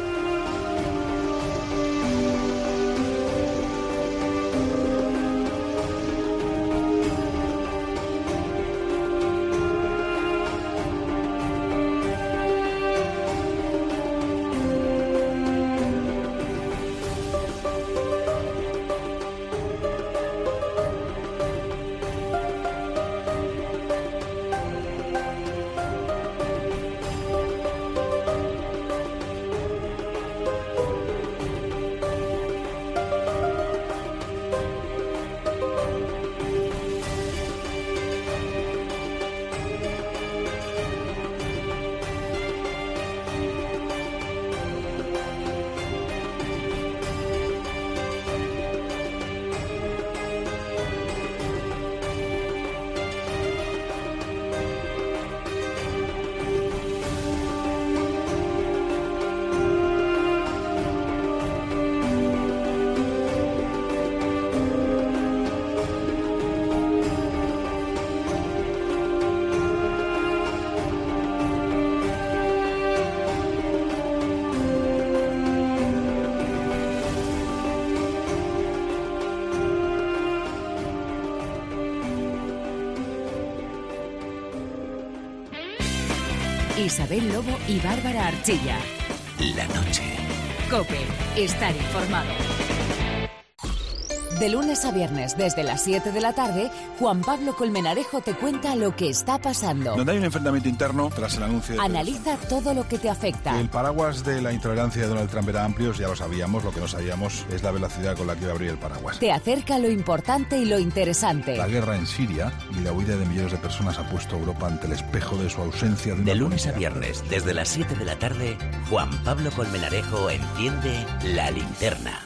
Isabel Lobo y Bárbara Archilla. La noche. COPE. Estar informado. De lunes a viernes, desde las siete de la tarde, Juan Pablo Colmenarejo te cuenta lo que está pasando. Donde hay un enfrentamiento interno tras el anuncio de... Analiza todo lo que te afecta. El paraguas de la intolerancia de Donald Trump era amplio, ya lo sabíamos. Lo que no sabíamos es la velocidad con la que iba a abrir el paraguas. Te acerca lo importante y lo interesante. La guerra en Siria y la huida de millones de personas ha puesto a Europa ante el espejo de su ausencia. De, de lunes a viernes, desde las siete de la tarde, Juan Pablo Colmenarejo enciende la linterna.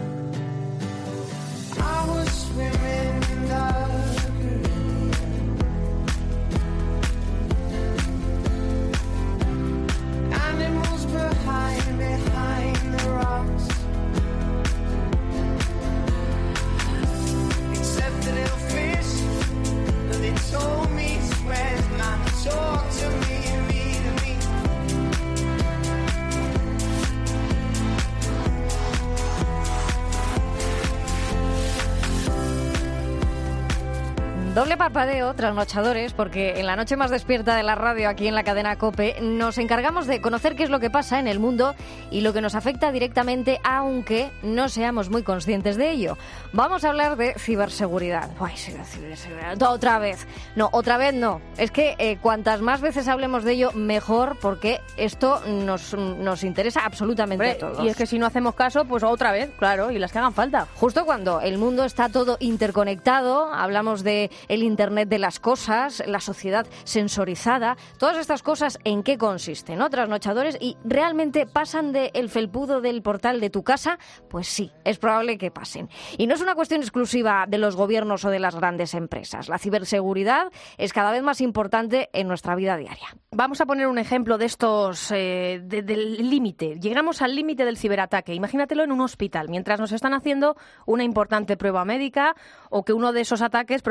Doble parpadeo, trasnochadores, porque en la noche más despierta de la radio aquí en la cadena COPE nos encargamos de conocer qué es lo que pasa en el mundo y lo que nos afecta directamente, aunque no seamos muy conscientes de ello. Vamos a hablar de ciberseguridad. Ay, ciberseguridad. Otra vez. No, otra vez no. Es que eh, cuantas más veces hablemos de ello, mejor, porque esto nos, nos interesa absolutamente Hombre, a todos. Y es que si no hacemos caso, pues otra vez, claro, y las que hagan falta. Justo cuando el mundo está todo interconectado, hablamos de el Internet de las cosas, la sociedad sensorizada, todas estas cosas, ¿en qué consisten? ¿No? Trasnochadores, ¿y realmente pasan del felpudo del portal de tu casa? Pues sí, es probable que pasen. Y no es una cuestión exclusiva de los gobiernos o de las grandes empresas. La ciberseguridad es cada vez más importante en nuestra vida diaria. Vamos a poner un ejemplo de estos, eh, de, del límite. Llegamos al límite del ciberataque. Imagínatelo en un hospital, mientras nos están haciendo una importante prueba médica o que uno de esos ataques provoque un mal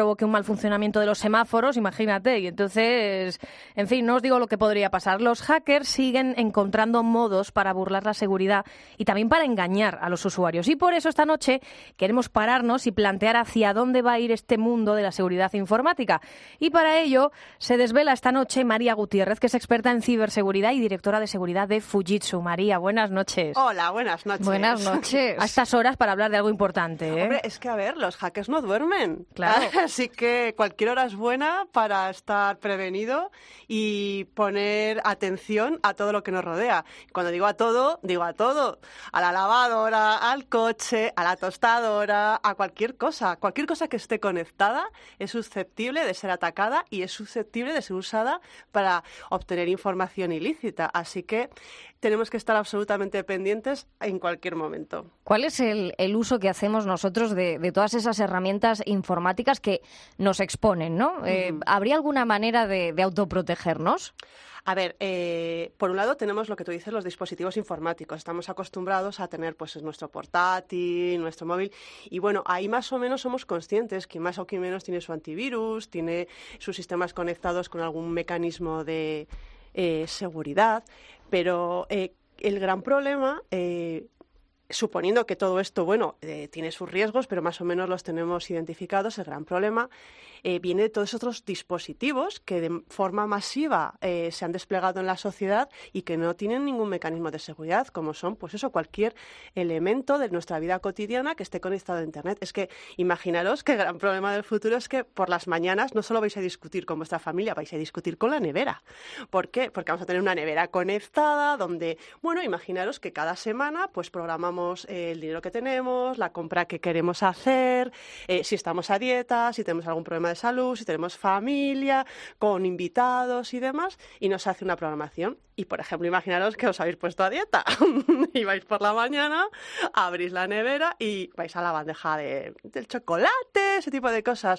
el funcionamiento de los semáforos, imagínate. Y entonces, en fin, no os digo lo que podría pasar. Los hackers siguen encontrando modos para burlar la seguridad y también para engañar a los usuarios. Y por eso esta noche queremos pararnos y plantear hacia dónde va a ir este mundo de la seguridad informática. Y para ello se desvela esta noche María Gutiérrez, que es experta en ciberseguridad y directora de seguridad de Fujitsu. María, buenas noches. Hola, buenas noches. Buenas noches. A estas horas para hablar de algo importante, ¿eh? Hombre, es que a ver, los hackers no duermen. Claro. Así que cualquier hora es buena para estar prevenido y poner atención a todo lo que nos rodea. Cuando digo a todo, digo a todo. A la lavadora, al coche, a la tostadora, a cualquier cosa. Cualquier cosa que esté conectada es susceptible de ser atacada y es susceptible de ser usada para obtener información ilícita. Así que tenemos que estar absolutamente pendientes en cualquier momento. ¿Cuál es el, el uso que hacemos nosotros de, de todas esas herramientas informáticas que nos exponen, ¿no? Uh-huh. Eh, ¿Habría alguna manera de, de autoprotegernos? A ver, eh, por un lado tenemos lo que tú dices, los dispositivos informáticos. Estamos acostumbrados a tener pues nuestro portátil, nuestro móvil. Y bueno, ahí más o menos somos conscientes que más o que menos tiene su antivirus, tiene sus sistemas conectados con algún mecanismo de eh, seguridad. Pero eh, el gran problema... Eh, suponiendo que todo esto, bueno, eh, tiene sus riesgos, pero más o menos los tenemos identificados, el gran problema eh, viene de todos otros dispositivos que de forma masiva eh, se han desplegado en la sociedad y que no tienen ningún mecanismo de seguridad, como son, pues eso, cualquier elemento de nuestra vida cotidiana que esté conectado a Internet. Es que imaginaros que el gran problema del futuro es que por las mañanas no solo vais a discutir con vuestra familia, vais a discutir con la nevera. ¿Por qué? Porque vamos a tener una nevera conectada donde, bueno, imaginaros que cada semana pues programamos el dinero que tenemos, la compra que queremos hacer, eh, si estamos a dieta, si tenemos algún problema de salud, si tenemos familia, con invitados y demás, y nos hace una programación. Y, por ejemplo, imaginaros que os habéis puesto a dieta y vais por la mañana, abrís la nevera y vais a la bandeja de, del chocolate, ese tipo de cosas,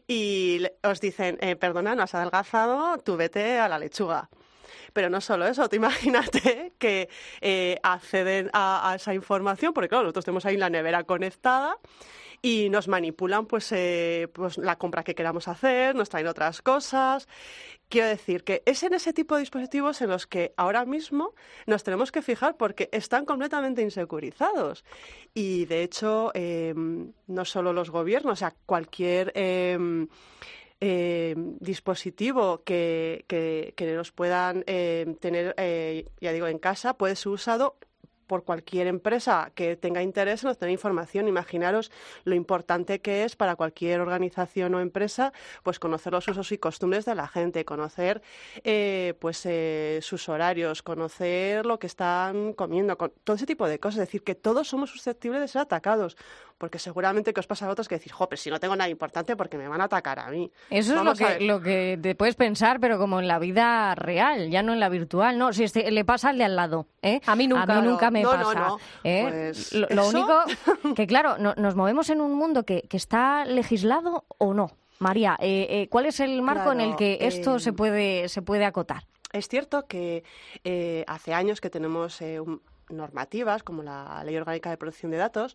y os dicen, eh, perdona, no has adelgazado, tú vete a la lechuga. Pero no solo eso, tú imagínate que eh, acceden a, a esa información, porque claro, nosotros tenemos ahí la nevera conectada y nos manipulan pues, eh, pues la compra que queramos hacer, nos traen otras cosas. Quiero decir que es en ese tipo de dispositivos en los que ahora mismo nos tenemos que fijar porque están completamente insecurizados. Y de hecho, eh, no solo los gobiernos, o sea, cualquier... Eh, Eh, dispositivo que, que, que nos puedan eh, tener, eh, ya digo, en casa, puede ser usado por cualquier empresa que tenga interés en obtener información. Imaginaros lo importante que es para cualquier organización o empresa pues conocer los usos y costumbres de la gente, conocer eh, pues eh, sus horarios, conocer lo que están comiendo, con, todo ese tipo de cosas. Es decir, que todos somos susceptibles de ser atacados, porque seguramente que os pasa a otros que decís, jo, pero si no tengo nada importante porque me van a atacar a mí. Eso Vamos es lo que, lo que te puedes pensar, pero como en la vida real, ya no en la virtual, ¿no? Si este, le pasa al de al lado, ¿eh? A mí nunca. A mí nunca me no, pasa. No, no. ¿eh? Pues, lo, lo único que, claro, no, nos movemos en un mundo que, que está legislado o no. María, eh, eh, ¿cuál es el marco claro, en el que esto eh, se puede se puede acotar? Es cierto que eh, hace años que tenemos eh, un normativas como la Ley Orgánica de Protección de Datos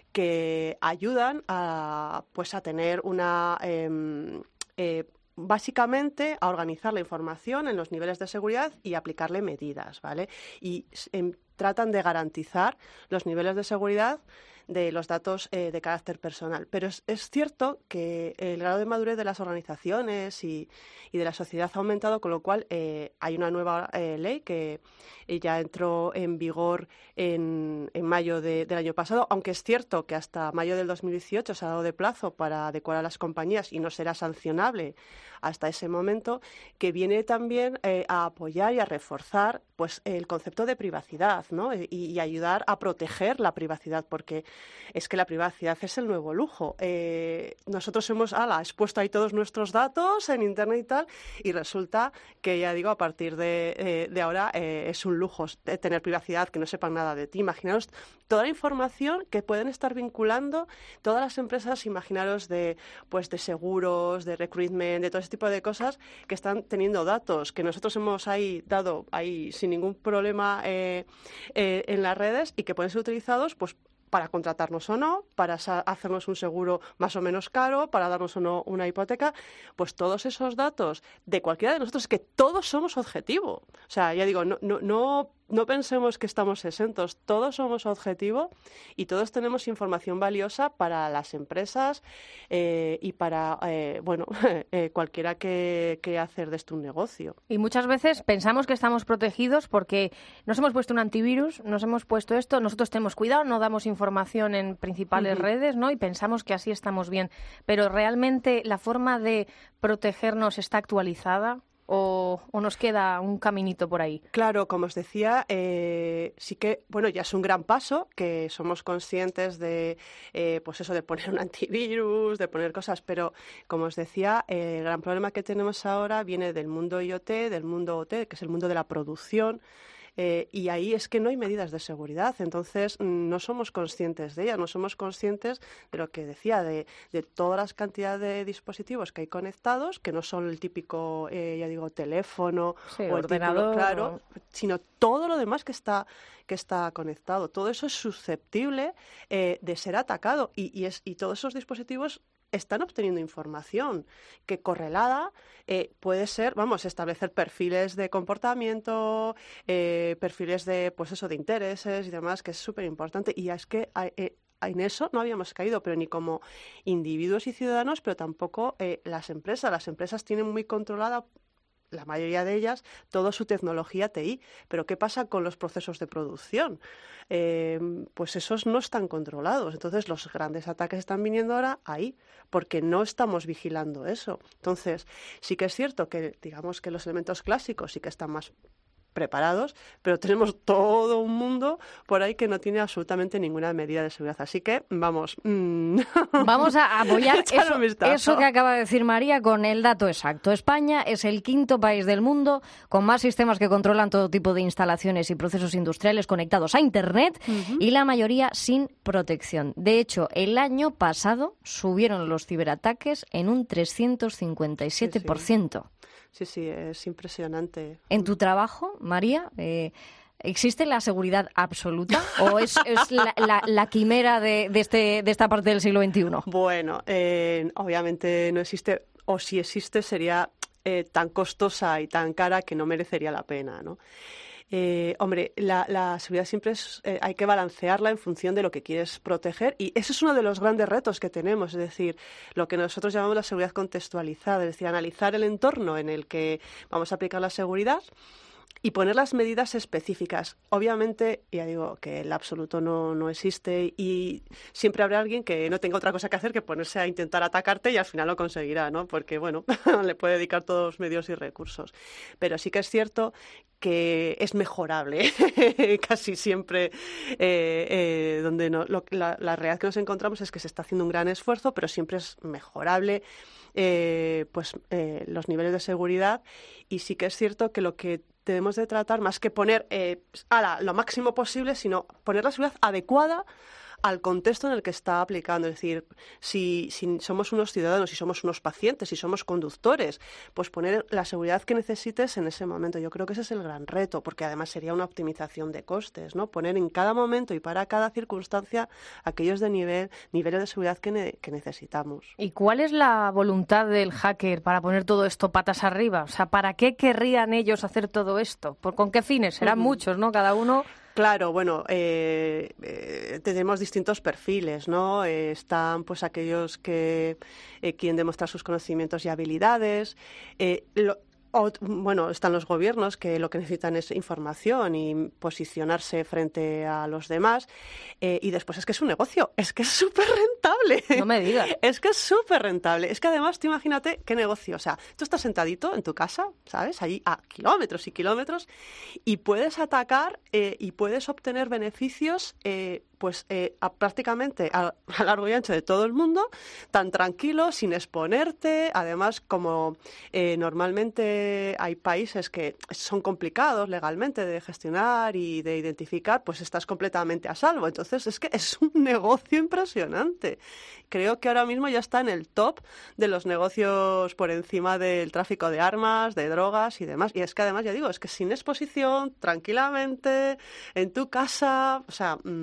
que ayudan a pues a tener una eh, eh, básicamente a organizar la información en los niveles de seguridad y aplicarle medidas, ¿vale? Y eh, tratan de garantizar los niveles de seguridad de los datos eh, de carácter personal. Pero es, es cierto que el grado de madurez de las organizaciones y, y de la sociedad ha aumentado, con lo cual eh, hay una nueva eh, ley que ya entró en vigor en, en mayo de, del año pasado, aunque es cierto que hasta mayo del dos mil dieciocho se ha dado de plazo para adecuar a las compañías y no será sancionable hasta ese momento, que viene también eh, a apoyar y a reforzar pues el concepto de privacidad, ¿no? y, y ayudar a proteger la privacidad, porque es que la privacidad es el nuevo lujo. Eh, nosotros hemos ala, expuesto ahí todos nuestros datos en Internet y tal, y resulta que, ya digo, a partir de, eh, de ahora eh, es un lujo tener privacidad, que no sepan nada de ti. Imaginaros toda la información que pueden estar vinculando todas las empresas, imaginaros de, pues, de seguros, de recruitment, de todo ese tipo de cosas que están teniendo datos que nosotros hemos ahí dado ahí sin ningún problema eh, eh, en las redes y que pueden ser utilizados pues para contratarnos o no, para hacernos un seguro más o menos caro, para darnos o no una hipoteca, pues todos esos datos de cualquiera de nosotros, que todos somos objetivo. O sea, ya digo, no, no, no, no pensemos que estamos exentos, todos somos objetivo y todos tenemos información valiosa para las empresas eh, y para, eh, bueno, eh, cualquiera que quiera hacer de esto un negocio. Y muchas veces pensamos que estamos protegidos porque nos hemos puesto un antivirus, nos hemos puesto esto, nosotros tenemos cuidado, no damos información información en principales uh-huh. redes, ¿no? Y pensamos que así estamos bien. Pero ¿realmente la forma de protegernos está actualizada o, o nos queda un caminito por ahí? Claro, como os decía, eh, sí que, bueno, ya es un gran paso que somos conscientes de, eh, pues eso, de poner un antivirus, de poner cosas, pero como os decía, eh, el gran problema que tenemos ahora viene del mundo I O T, del mundo O T, que es el mundo de la producción. Eh, y ahí es que no hay medidas de seguridad, entonces no somos conscientes de ellas, no somos conscientes de lo que decía, de, de todas las cantidades de dispositivos que hay conectados, que no son el típico, eh, ya digo, teléfono sí, o el ordenador, título, claro, o... sino todo lo demás que está que está conectado. Todo eso es susceptible eh, de ser atacado y, y, es, y todos esos dispositivos están obteniendo información que correlada eh, puede ser, vamos, establecer perfiles de comportamiento, eh, perfiles de, pues eso, de intereses y demás, que es súper importante. Y es que eh, en eso no habíamos caído, pero ni como individuos y ciudadanos, pero tampoco eh, las empresas. Las empresas tienen muy controlada, la mayoría de ellas, toda su tecnología T I. Pero ¿qué pasa con los procesos de producción? Eh, pues esos no están controlados. Entonces, los grandes ataques están viniendo ahora ahí, porque no estamos vigilando eso. Entonces, sí que es cierto que, digamos, que los elementos clásicos sí que están más preparados, pero tenemos todo un mundo por ahí que no tiene absolutamente ninguna medida de seguridad. Así que, vamos... Mmm. Vamos a apoyar eso, eso que acaba de decir María con el dato exacto. España es el quinto país del mundo con más sistemas que controlan todo tipo de instalaciones y procesos industriales conectados a Internet uh-huh. y la mayoría sin protección. De hecho, el año pasado subieron los ciberataques en un trescientos cincuenta y siete por ciento. Sí, sí. Sí, sí, es impresionante. ¿En tu trabajo, María, eh, existe la seguridad absoluta o es, es la, la, la quimera de, de, este, de esta parte del siglo veintiuno? Bueno, eh, obviamente no existe, o si existe sería eh, tan costosa y tan cara que no merecería la pena, ¿no? Eh, hombre, la, la seguridad siempre es, eh, hay que balancearla en función de lo que quieres proteger y ese es uno de los grandes retos que tenemos, es decir, lo que nosotros llamamos la seguridad contextualizada, es decir, analizar el entorno en el que vamos a aplicar la seguridad y poner las medidas específicas. Obviamente, ya digo que el absoluto no, no existe y siempre habrá alguien que no tenga otra cosa que hacer que ponerse a intentar atacarte y al final lo conseguirá, ¿no? Porque, bueno, le puede dedicar todos los medios y recursos. Pero sí que es cierto que es mejorable casi siempre eh, eh, donde no, lo, la, la realidad que nos encontramos es que se está haciendo un gran esfuerzo, pero siempre es mejorable eh, pues eh, los niveles de seguridad y sí que es cierto que lo que debemos de tratar, más que poner eh, a la, lo máximo posible, sino poner la seguridad adecuada al contexto en el que está aplicando. Es decir, si, si somos unos ciudadanos, si somos unos pacientes, si somos conductores, pues poner la seguridad que necesites en ese momento. Yo creo que ese es el gran reto, porque además sería una optimización de costes, ¿no? Poner en cada momento y para cada circunstancia aquellos de nivel, niveles de seguridad que, ne- que necesitamos. ¿Y cuál es la voluntad del hacker para poner todo esto patas arriba? O sea, ¿para qué querrían ellos hacer todo esto? ¿Por, ¿Con qué fines? Serán uh-huh. muchos, ¿no? Cada uno... Claro, bueno, eh, eh, tenemos distintos perfiles, ¿no? Eh, están pues aquellos que eh, quieren demostrar sus conocimientos y habilidades. Eh, lo, o, bueno, están los gobiernos que lo que necesitan es información y posicionarse frente a los demás. Eh, y después es que es un negocio, es que es súper rentable. No me digas. Es que es súper rentable. Es que además, tú imagínate qué negocio. O sea, tú estás sentadito en tu casa, ¿sabes? Allí a kilómetros y kilómetros y puedes atacar eh, y puedes obtener beneficios eh, pues eh, a, prácticamente a, a largo y ancho de todo el mundo, tan tranquilo, sin exponerte. Además, como eh, normalmente hay países que son complicados legalmente de gestionar y de identificar, pues estás completamente a salvo. Entonces, es que es un negocio impresionante. Creo que ahora mismo ya está en el top de los negocios por encima del tráfico de armas, de drogas y demás. Y es que además, ya digo, es que sin exposición, tranquilamente, en tu casa, o sea, mmm,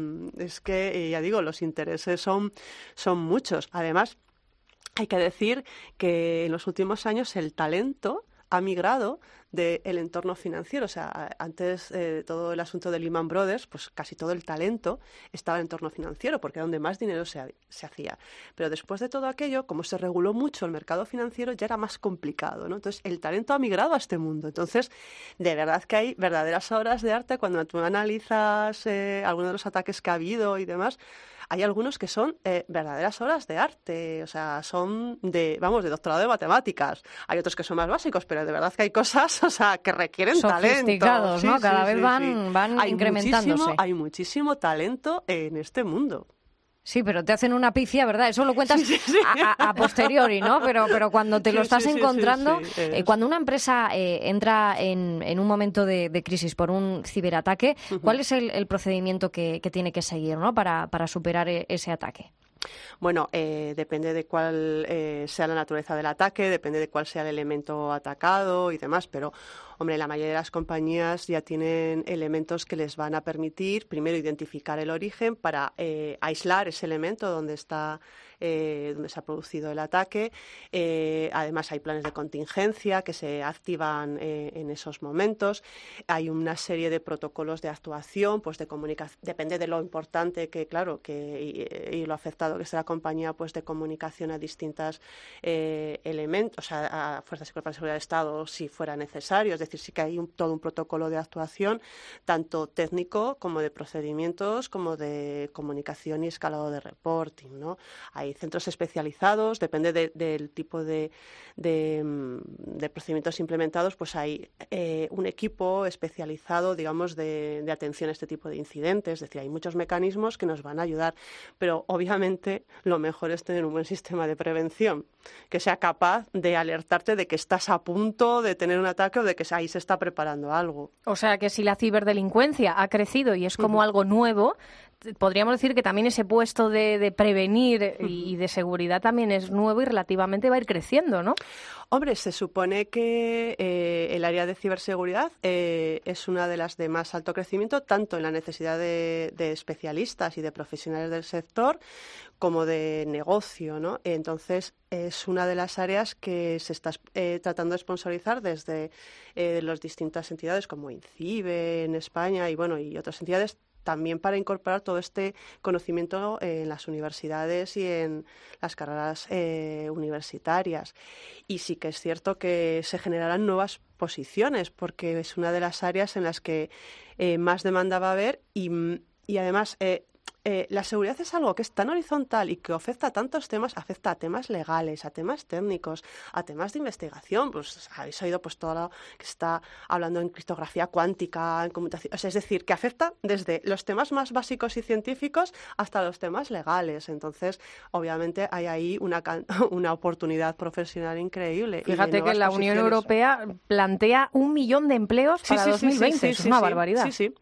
es que, eh, ya digo, los intereses son, son muchos. Además, hay que decir que en los últimos años el talento ha migrado del entorno financiero. O sea, antes eh, todo el asunto de Lehman Brothers, pues casi todo el talento estaba en el entorno financiero, porque era donde más dinero se, se hacía. Pero después de todo aquello, como se reguló mucho el mercado financiero, ya era más complicado, ¿no? Entonces, el talento ha migrado a este mundo. Entonces, de verdad que hay verdaderas obras de arte cuando tú analizas eh, algunos de los ataques que ha habido y demás. Hay algunos que son eh, verdaderas obras de arte, o sea, son de, vamos, de doctorado de matemáticas. Hay otros que son más básicos, pero de verdad que hay cosas, o sea, que requieren talento. Sofisticados, ¿no? Sí, Cada sí, vez sí, van, sí. van hay incrementándose. Muchísimo, hay muchísimo talento en este mundo. Sí, pero te hacen una pifia, ¿verdad? Eso lo cuentas sí, sí, sí. A, a, a posteriori, ¿no? Pero, pero cuando te lo Sí, estás sí, sí, encontrando, sí, sí, eh, es. cuando una empresa eh, entra en, en un momento de, de crisis por un ciberataque, Ujú. ¿cuál es el, el procedimiento que, que tiene que seguir, ¿no? para, para superar e- ese ataque? Bueno, eh, depende de cuál eh, sea la naturaleza del ataque, depende de cuál sea el elemento atacado y demás, pero, hombre, la mayoría de las compañías ya tienen elementos que les van a permitir, primero, identificar el origen para eh, aislar ese elemento donde está eh, donde se ha producido el ataque. Eh, además, hay planes de contingencia que se activan eh, en esos momentos. Hay una serie de protocolos de actuación, pues de comunicación, depende de lo importante que, claro, que y, y lo afectado que sea la compañía, pues de comunicación a distintas eh, elementos, o sea, a fuerzas y cuerpos de seguridad de Estado, si fuera necesario. Es decir, sí que hay un, todo un protocolo de actuación, tanto técnico como de procedimientos, como de comunicación y escalado de reporting, ¿no? Hay centros especializados, depende de, del tipo de, de, de procedimientos implementados, pues hay eh, un equipo especializado, digamos, de, de atención a este tipo de incidentes. Es decir, hay muchos mecanismos que nos van a ayudar, pero obviamente lo mejor es tener un buen sistema de prevención que sea capaz de alertarte de que estás a punto de tener un ataque o de que ahí se está preparando algo. O sea que si la ciberdelincuencia ha crecido y es como Ujú. algo nuevo, podríamos decir que también ese puesto de, de prevenir y de seguridad también es nuevo y relativamente va a ir creciendo, ¿no? Hombre, se supone que eh, el área de ciberseguridad eh, es una de las de más alto crecimiento, tanto en la necesidad de, de especialistas y de profesionales del sector como de negocio, ¿no? Entonces, es una de las áreas que se está eh, tratando de sponsorizar desde eh, las distintas entidades como INCIBE en España y, bueno, y otras entidades, también para incorporar todo este conocimiento en las universidades y en las carreras eh, universitarias. Y sí que es cierto que se generarán nuevas posiciones, porque es una de las áreas en las que eh, más demanda va a haber y, y además eh, eh, la seguridad es algo que es tan horizontal y que afecta a tantos temas, afecta a temas legales, a temas técnicos, a temas de investigación. Pues habéis oído pues todo lo que se está hablando en criptografía cuántica, en computación. O sea, es decir, que afecta desde los temas más básicos y científicos hasta los temas legales. Entonces, obviamente, hay ahí una, una oportunidad profesional increíble. Fíjate que la Unión Europea plantea un millón de empleos para sí, sí, dos mil veinte. Sí, sí, es sí, una sí, barbaridad. Sí, sí.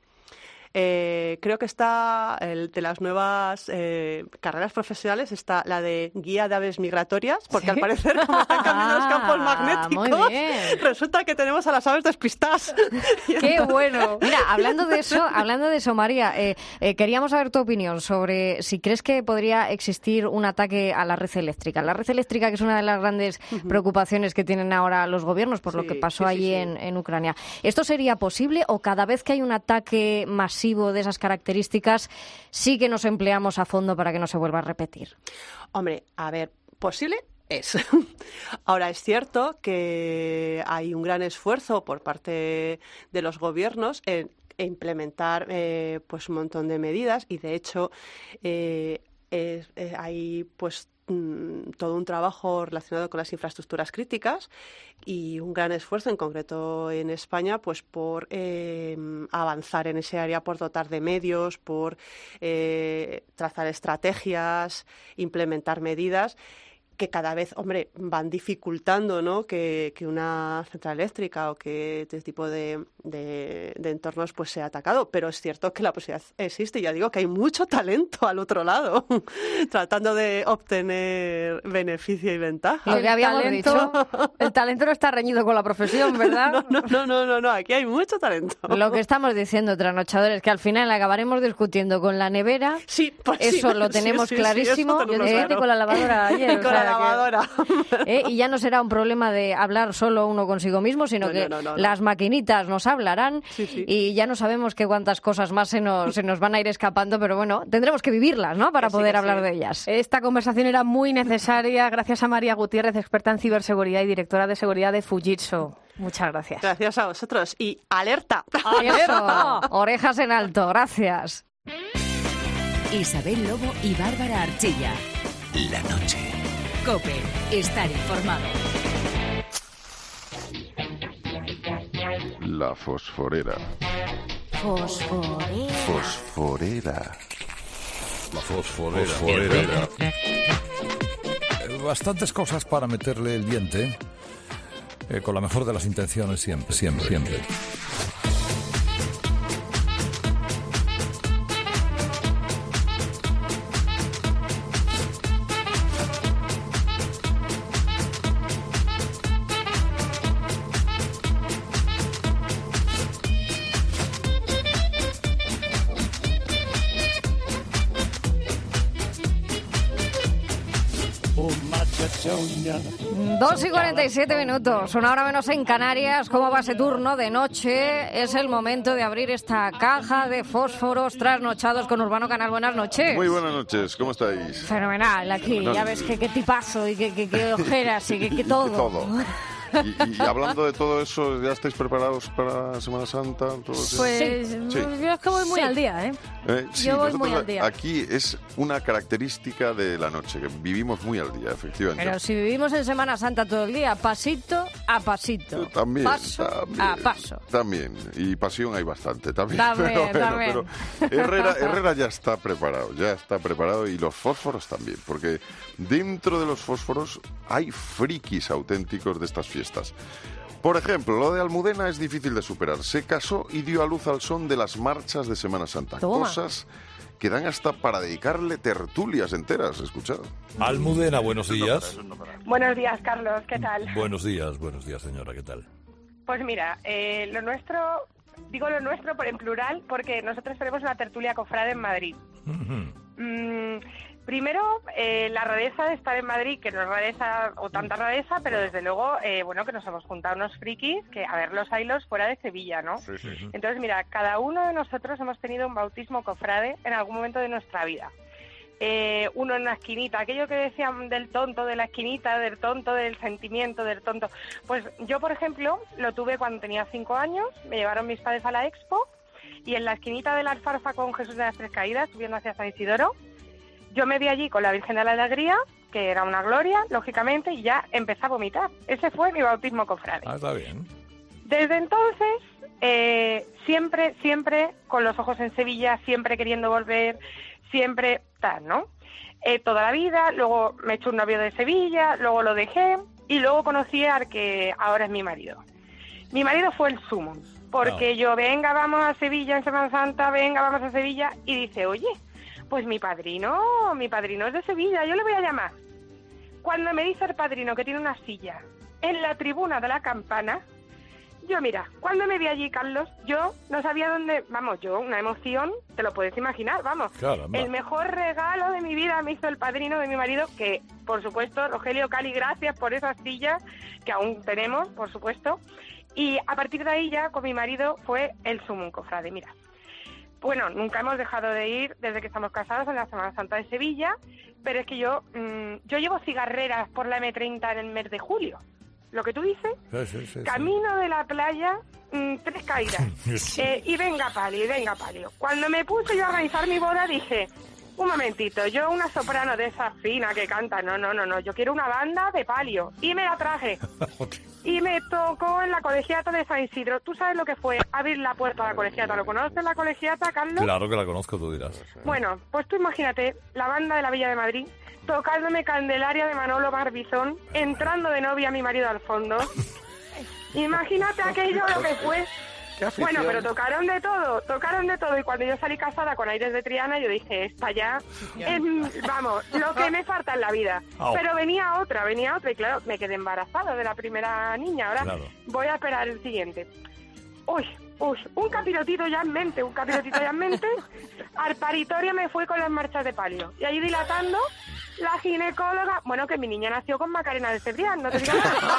Eh, creo que está, el, de las nuevas eh, carreras profesionales, está la de guía de aves migratorias, porque ¿sí? Al parecer, como están cambiando los campos magnéticos, muy bien. Resulta que tenemos a las aves despistadas. ¡Qué bueno! Mira, hablando de eso, hablando de eso, María, eh, eh, queríamos saber tu opinión sobre si crees que podría existir un ataque a la red eléctrica. La red eléctrica, que es una de las grandes uh-huh. preocupaciones que tienen ahora los gobiernos por sí, lo que pasó sí, allí sí, sí. En, en Ucrania. ¿Esto sería posible o cada vez que hay un ataque masivo de esas características sí que nos empleamos a fondo para que no se vuelva a repetir? Hombre, a ver, posible es. Ahora, es cierto que hay un gran esfuerzo por parte de los gobiernos en implementar eh, pues un montón de medidas y, de hecho, eh, eh, eh, hay pues todo un trabajo relacionado con las infraestructuras críticas y un gran esfuerzo, en concreto en España, pues por eh, avanzar en ese área, por dotar de medios, por eh, trazar estrategias, implementar medidas que cada vez, hombre, van dificultando, ¿no?, que, que una central eléctrica o que este tipo de, de, de entornos pues sea atacado, pero es cierto que la posibilidad existe. Ya digo que hay mucho talento al otro lado tratando de obtener beneficio y ventaja. Lo que habíamos dicho, el talento no está reñido con la profesión, ¿verdad? No, no, no, no, no, aquí hay mucho talento. Lo que estamos diciendo, trasnochadores, que al final acabaremos discutiendo con la nevera. Sí, pues eso sí, lo tenemos sí, sí, clarísimo. Sí, Yo dije claro. con la lavadora ayer. Con o sea, la lavadora. Que, ¿eh? Y ya no será un problema de hablar solo uno consigo mismo, sino No, que no, no, no, las no. maquinitas nos hablarán Sí, sí. y ya no sabemos qué cuántas cosas más se nos, se nos van a ir escapando, pero bueno, tendremos que vivirlas, ¿no?, para Que sí, poder que hablar sí. de ellas. Esta conversación era muy necesaria gracias a María Gutiérrez, experta en ciberseguridad y directora de seguridad de Fujitsu. Muchas gracias. Gracias a vosotros. Y alerta. Eso, orejas en alto, gracias. Isabel Lobo y Bárbara Archilla. La noche. COPE. Estar informado. La fosforera. Fosforera. Fosforera. La fosforera. Fosforera. Eh, Bastantes cosas para meterle el diente, eh, con la mejor de las intenciones siempre, siempre, siempre. Dos y cuarenta y siete minutos, una hora menos en Canarias. Como va ese turno de noche, es el momento de abrir esta caja de fósforos trasnochados con Urbano Canal. Buenas noches. Muy buenas noches, ¿cómo estáis? Fenomenal, aquí, Fenomenal. ya ves que qué tipazo y qué que, que ojeras y que, que todo. Todo. Y, y hablando de todo eso, ¿ya estáis preparados para Semana Santa? ¿Todos ya? Pues Sí. yo es que voy muy Sí. al día, ¿eh? Eh, sí, yo voy nosotros muy al día. Aquí es una característica de la noche, que vivimos muy al día, efectivamente. Pero si vivimos en Semana Santa todo el día, pasito a pasito, También, paso también, a paso. También, y pasión hay bastante también. También, pero, bueno, también. pero Herrera, Herrera ya está preparado, ya está preparado, y los fósforos también, porque dentro de los fósforos hay frikis auténticos de estas fiestas. Por ejemplo, lo de Almudena es difícil de superar. Se casó y dio a luz al son de las marchas de Semana Santa. Toma. Cosas que dan hasta para dedicarle tertulias enteras, escuchad. Almudena, buenos días. Buenos días, Carlos, ¿qué tal? Buenos días, buenos días, señora, ¿qué tal? Pues mira, eh, lo nuestro, digo lo nuestro por en plural, porque nosotros tenemos una tertulia cofrade en Madrid. Mm, primero, eh, la rareza de estar en Madrid, que no es rareza o tanta rareza, pero desde luego, eh, bueno, que nos hemos juntado unos frikis, que a ver los haylos fuera de Sevilla, ¿no? Sí, sí, sí. Entonces, mira, cada uno de nosotros hemos tenido un bautismo cofrade en algún momento de nuestra vida. Eh, uno en una esquinita, aquello que decían del tonto, de la esquinita, del tonto, del sentimiento, del tonto. Pues yo, por ejemplo, lo tuve cuando tenía cinco años, me llevaron mis padres a la Expo, y en la esquinita de la alfarfa con Jesús de las Tres Caídas, subiendo hacia San Isidoro, yo me vi allí con la Virgen de la Alegría, que era una gloria, lógicamente, y ya empecé a vomitar. Ese fue mi bautismo cofrade. Ah, está bien. Desde entonces, eh, siempre, siempre con los ojos en Sevilla, siempre queriendo volver, siempre tal, ¿no? Eh, toda la vida, luego me eché un novio de Sevilla, luego lo dejé y luego conocí al que ahora es mi marido. Mi marido fue el sumo, porque No. yo, venga, vamos a Sevilla en Semana Santa, venga, vamos a Sevilla, y dice, oye, pues mi padrino, mi padrino es de Sevilla, yo le voy a llamar. Cuando me dice el padrino que tiene una silla en la tribuna de la campana, yo, mira, cuando me vi allí, Carlos, yo no sabía dónde, vamos, yo, una emoción, te lo puedes imaginar, vamos. Caramba. El mejor regalo de mi vida me hizo el padrino de mi marido, que, por supuesto, Rogelio Cali, gracias por esas sillas, que aún tenemos, por supuesto. Y a partir de ahí ya, con mi marido, fue el sumum cofrade, mira. Bueno, nunca hemos dejado de ir desde que estamos casados en la Semana Santa de Sevilla, pero es que yo, mmm, yo llevo cigarreras por la eme treinta en el mes de julio. Lo que tú dices, Sí, sí, sí, sí. camino de la playa, mmm, tres caídas. Sí. Eh, y venga palio, y venga palio. Cuando me puse yo a organizar mi boda dije, un momentito, yo una soprano de esa fina que canta, no, no, no, no, yo quiero una banda de palio. Y me la traje. Y me tocó en la colegiata de San Isidro. ¿Tú sabes lo que fue abrir la puerta a la colegiata? ¿Lo conoces la colegiata, Carlos? Claro que la conozco, tú dirás. Bueno, pues tú imagínate, la banda de la Villa de Madrid tocándome Candelaria de Manolo Barbizón, entrando de novia a mi marido al fondo. Imagínate aquello lo que fue. Bueno, pero tocaron de todo, tocaron de todo. Y cuando yo salí casada con Aires de Triana, yo dije, esta ya, es, vamos, lo que me falta en la vida. Oh. Pero venía otra, venía otra. Y claro, me quedé embarazada de la primera niña. Ahora Claro. voy a esperar el siguiente. Uy, uy, un capirotito ya en mente, un capirotito ya en mente. Al paritorio me fui con las marchas de palio. Y ahí dilatando, la ginecóloga... Bueno, que mi niña nació con Macarena de Cebrián, no te digo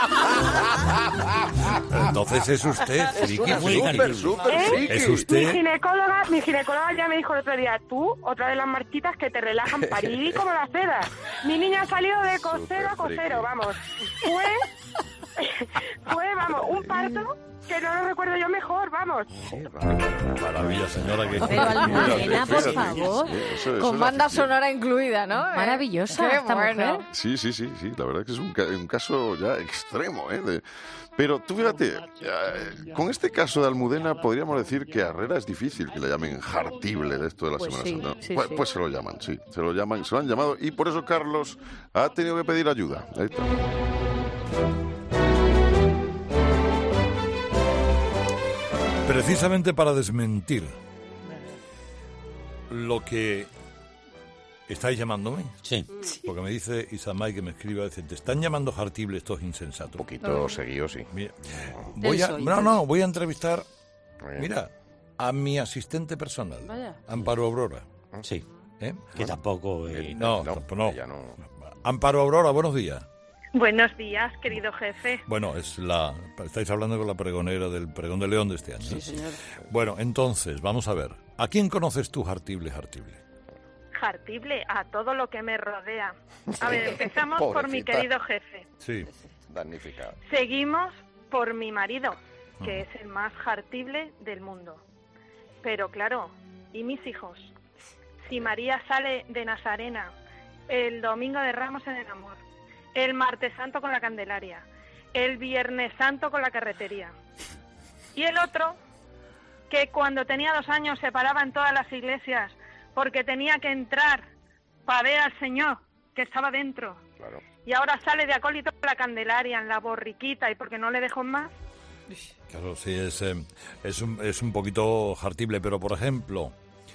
nada. Entonces es usted, friki, friki. Súper, súper ¿Eh? friki. Es Mi usted. ginecóloga, mi ginecóloga ya me dijo el otro día, tú, otra de las marchitas que te relajan, parir como la seda. Mi niña ha salido de cosero a cosero, vamos. Fue, fue, vamos, un parto que no lo recuerdo yo mejor, vamos. Maravilla, señora. Que... Pero Almudena, por Fíjate, favor. sí, eso- eso Con es banda afición. sonora incluida, ¿no? Maravillosa Qué esta bueno. mujer. Sí, sí, sí, sí, la verdad que es un, ca- un caso ya extremo, ¿eh? De- Pero tú fíjate, eh, con este caso de Almudena podríamos decir que a Herrera es difícil que le llamen jartible de esto de la Pues Semana sí, Santa. sí, pues, sí. pues se lo llaman, sí, se lo llaman, se lo han llamado y por eso Carlos ha tenido que pedir ayuda. Ahí está. Precisamente para desmentir lo que estáis llamándome. Sí. Porque me dice Isamay que me escriba, dice, te están llamando jartible estos insensatos. Un poquito seguido, sí. Mira, voy a, Eso, no, yo. no, voy a entrevistar, mira, a mi asistente personal, Vaya. Amparo Aurora. Sí. ¿Eh? Que tampoco... Eh, eh, no, tampoco no. Amparo Aurora, buenos días. Buenos días, querido jefe. Bueno, es la estáis hablando con la pregonera del pregón de León de este año. Sí, señor. Bueno, entonces, vamos a ver. ¿A quién conoces tú, Jartible, Jartible? Jartible a todo lo que me rodea. A ver, empezamos por mi Pobrecita. querido jefe. Sí. Damnificado. Seguimos por mi marido, que es el más jartible del mundo. Pero claro, ¿y mis hijos? Si María sale de Nazarena el domingo de Ramos en el amor, el martes santo con la Candelaria, el viernes santo con la carretería, y el otro, que cuando tenía dos años se paraba en todas las iglesias porque tenía que entrar para ver al Señor que estaba dentro, Claro. y ahora sale de acólito con la Candelaria en la borriquita y porque no le dejo más. Claro, sí, es, eh, es, un, es un poquito jartible, pero por ejemplo,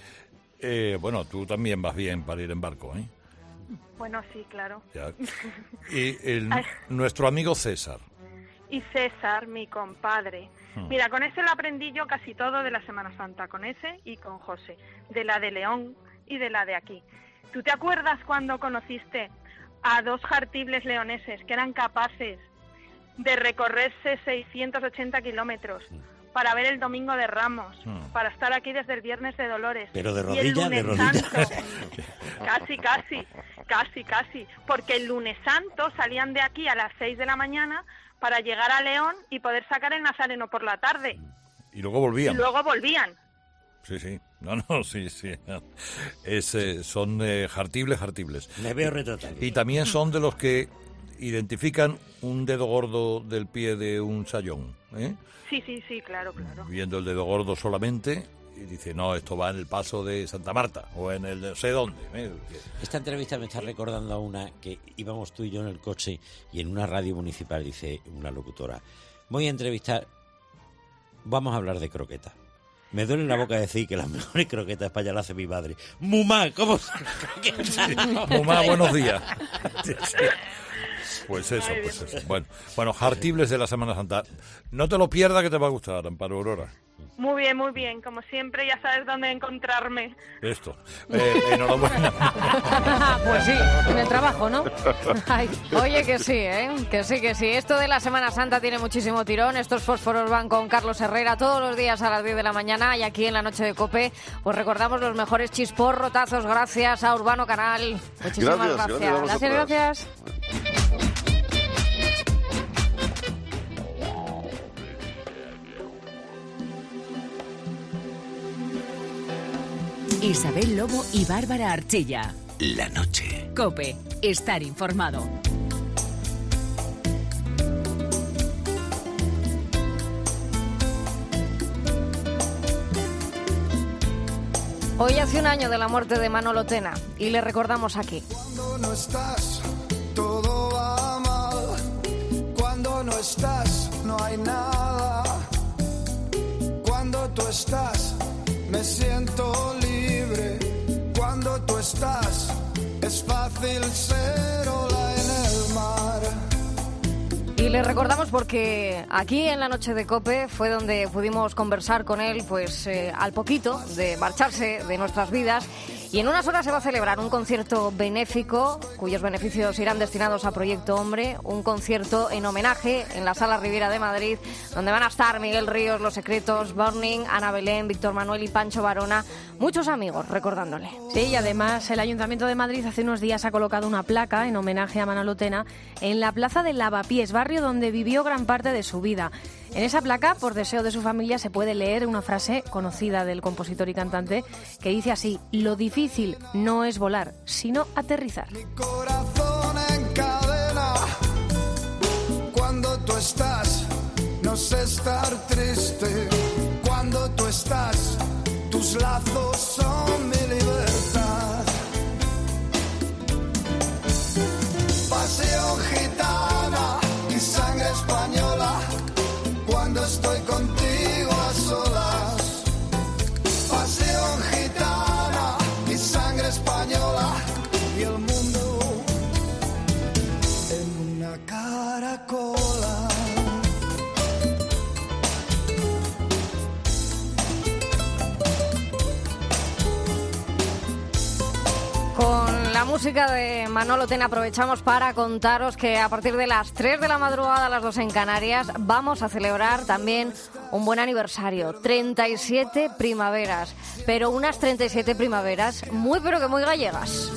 eh, bueno, tú también vas bien para ir en barco, ¿eh? Bueno, sí, claro. Ya. Y el, Ay. nuestro amigo César. Y César, mi compadre. Hmm. Mira, con ese lo aprendí yo casi todo de la Semana Santa, con ese y con José, de la de León y de la de aquí. ¿Tú te acuerdas cuando conociste a dos jartibles leoneses que eran capaces de recorrerse seiscientos ochenta kilómetros para ver el Domingo de Ramos, Hmm. para estar aquí desde el Viernes de Dolores? Pero de Y el rodillas, de lunes rodillas. Santo, casi, casi, casi, casi, porque el lunes santo salían de aquí a las seis de la mañana para llegar a León y poder sacar el Nazareno por la tarde. Y luego volvían. Y luego volvían. Sí, sí. No, no, sí, sí. Es, eh, son eh, jartibles, jartibles. Me veo retratado. Y también son de los que identifican un dedo gordo del pie de un sayón, ¿eh? Sí, sí, sí, claro, claro. Viendo el dedo gordo solamente y dice, no, esto va en el paso de Santa Marta o en el de no sé dónde. ¿eh? Esta entrevista me está recordando a una que íbamos tú y yo en el coche y en una radio municipal dice una locutora, voy a entrevistar, vamos a hablar de croquetas. Me duele la boca decir que las mejores croquetas para allá las hace mi madre. ¡Mumá! ¿Cómo son las croquetas? Mumá, buenos días. Sí, sí. Pues eso, pues eso. Bueno, bueno, jartibles de la Semana Santa. No te lo pierdas que te va a gustar, Amparo Aurora. Muy bien, muy bien. Como siempre, ya sabes dónde encontrarme. Esto. Eh, enhorabuena. Pues sí, en el trabajo, ¿no? Ay, oye, que sí, ¿eh? Que sí, que sí. Esto de la Semana Santa tiene muchísimo tirón. Estos fósforos van con Carlos Herrera todos los días a las diez de la mañana y aquí en la noche de COPE pues recordamos los mejores chisporrotazos gracias a Urbano Canal. Muchísimas Gracias, gracias. gracias a Gracias, vosotras. gracias. Isabel Lobo y Bárbara Archilla. La noche. COPE. Estar informado. Hoy hace un año de la muerte de Manolo Tena y le recordamos aquí. Cuando no estás, todo va mal. Cuando no estás, no hay nada. Cuando tú estás, me siento libre. Cuando tú estás, es fácil ser ola en el mar. Y le recordamos porque aquí en la noche de COPE fue donde pudimos conversar con él, pues eh, al poquito de marcharse de nuestras vidas. Y en unas horas se va a celebrar un concierto benéfico, cuyos beneficios irán destinados a Proyecto Hombre, un concierto en homenaje en la Sala Riviera de Madrid, donde van a estar Miguel Ríos, Los Secretos, Burning, Ana Belén, Víctor Manuel y Pancho Varona, muchos amigos recordándole. Sí, y además el Ayuntamiento de Madrid hace unos días ha colocado una placa en homenaje a Manolo Tena en la plaza de Lavapiés, barrio donde vivió gran parte de su vida. En esa placa, por deseo de su familia, se puede leer una frase conocida del compositor y cantante que dice así: lo difícil no es volar, sino aterrizar. Mi corazón encadena. Cuando tú estás, no sé estar triste. Cuando tú estás, tus lazos son mi libertad. Pasión gitana y sangre española. Cuando estoy contigo a solas, pasión gitana y sangre española, y el mundo en una caracola. Con la música de Manolo Tena aprovechamos para contaros que a partir de las tres de la madrugada, a las dos en Canarias, vamos a celebrar también un buen aniversario, treinta y siete primaveras, pero unas treinta y siete primaveras muy pero que muy gallegas.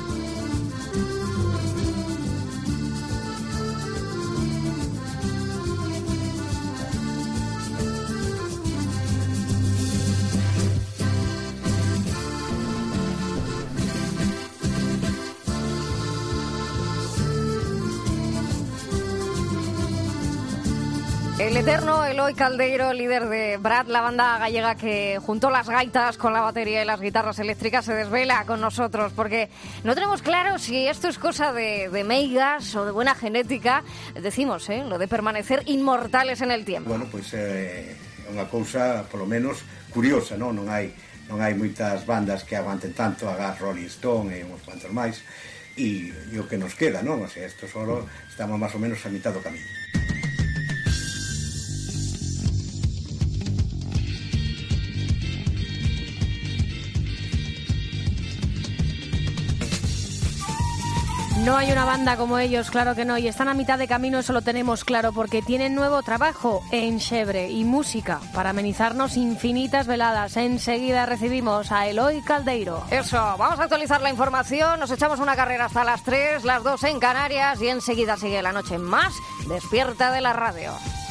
El eterno Eloy Caldeiro, líder de Brad, la banda gallega que juntó las gaitas con la batería y las guitarras eléctricas, se desvela con nosotros porque no tenemos claro si esto es cosa de, de meigas o de buena genética. Decimos, ¿eh? Lo de permanecer inmortales en el tiempo. Bueno, pois é eh, unha cousa, polo menos, curiosa, non? Non hai, non hai moitas bandas que aguanten tanto, agás Rolling Stone e uns cuantos máis, e, e o que nos queda, non? O sea, isto solo estamos máis ou menos a mitad do camiño. No hay una banda como ellos, claro que no, y están a mitad de camino, eso lo tenemos claro, porque tienen nuevo trabajo en Xebre y música para amenizarnos infinitas veladas. Enseguida recibimos a Eloy Caldeiro. Eso, vamos a actualizar la información, nos echamos una carrera hasta las tres, las dos en Canarias y enseguida sigue la noche más despierta de la radio.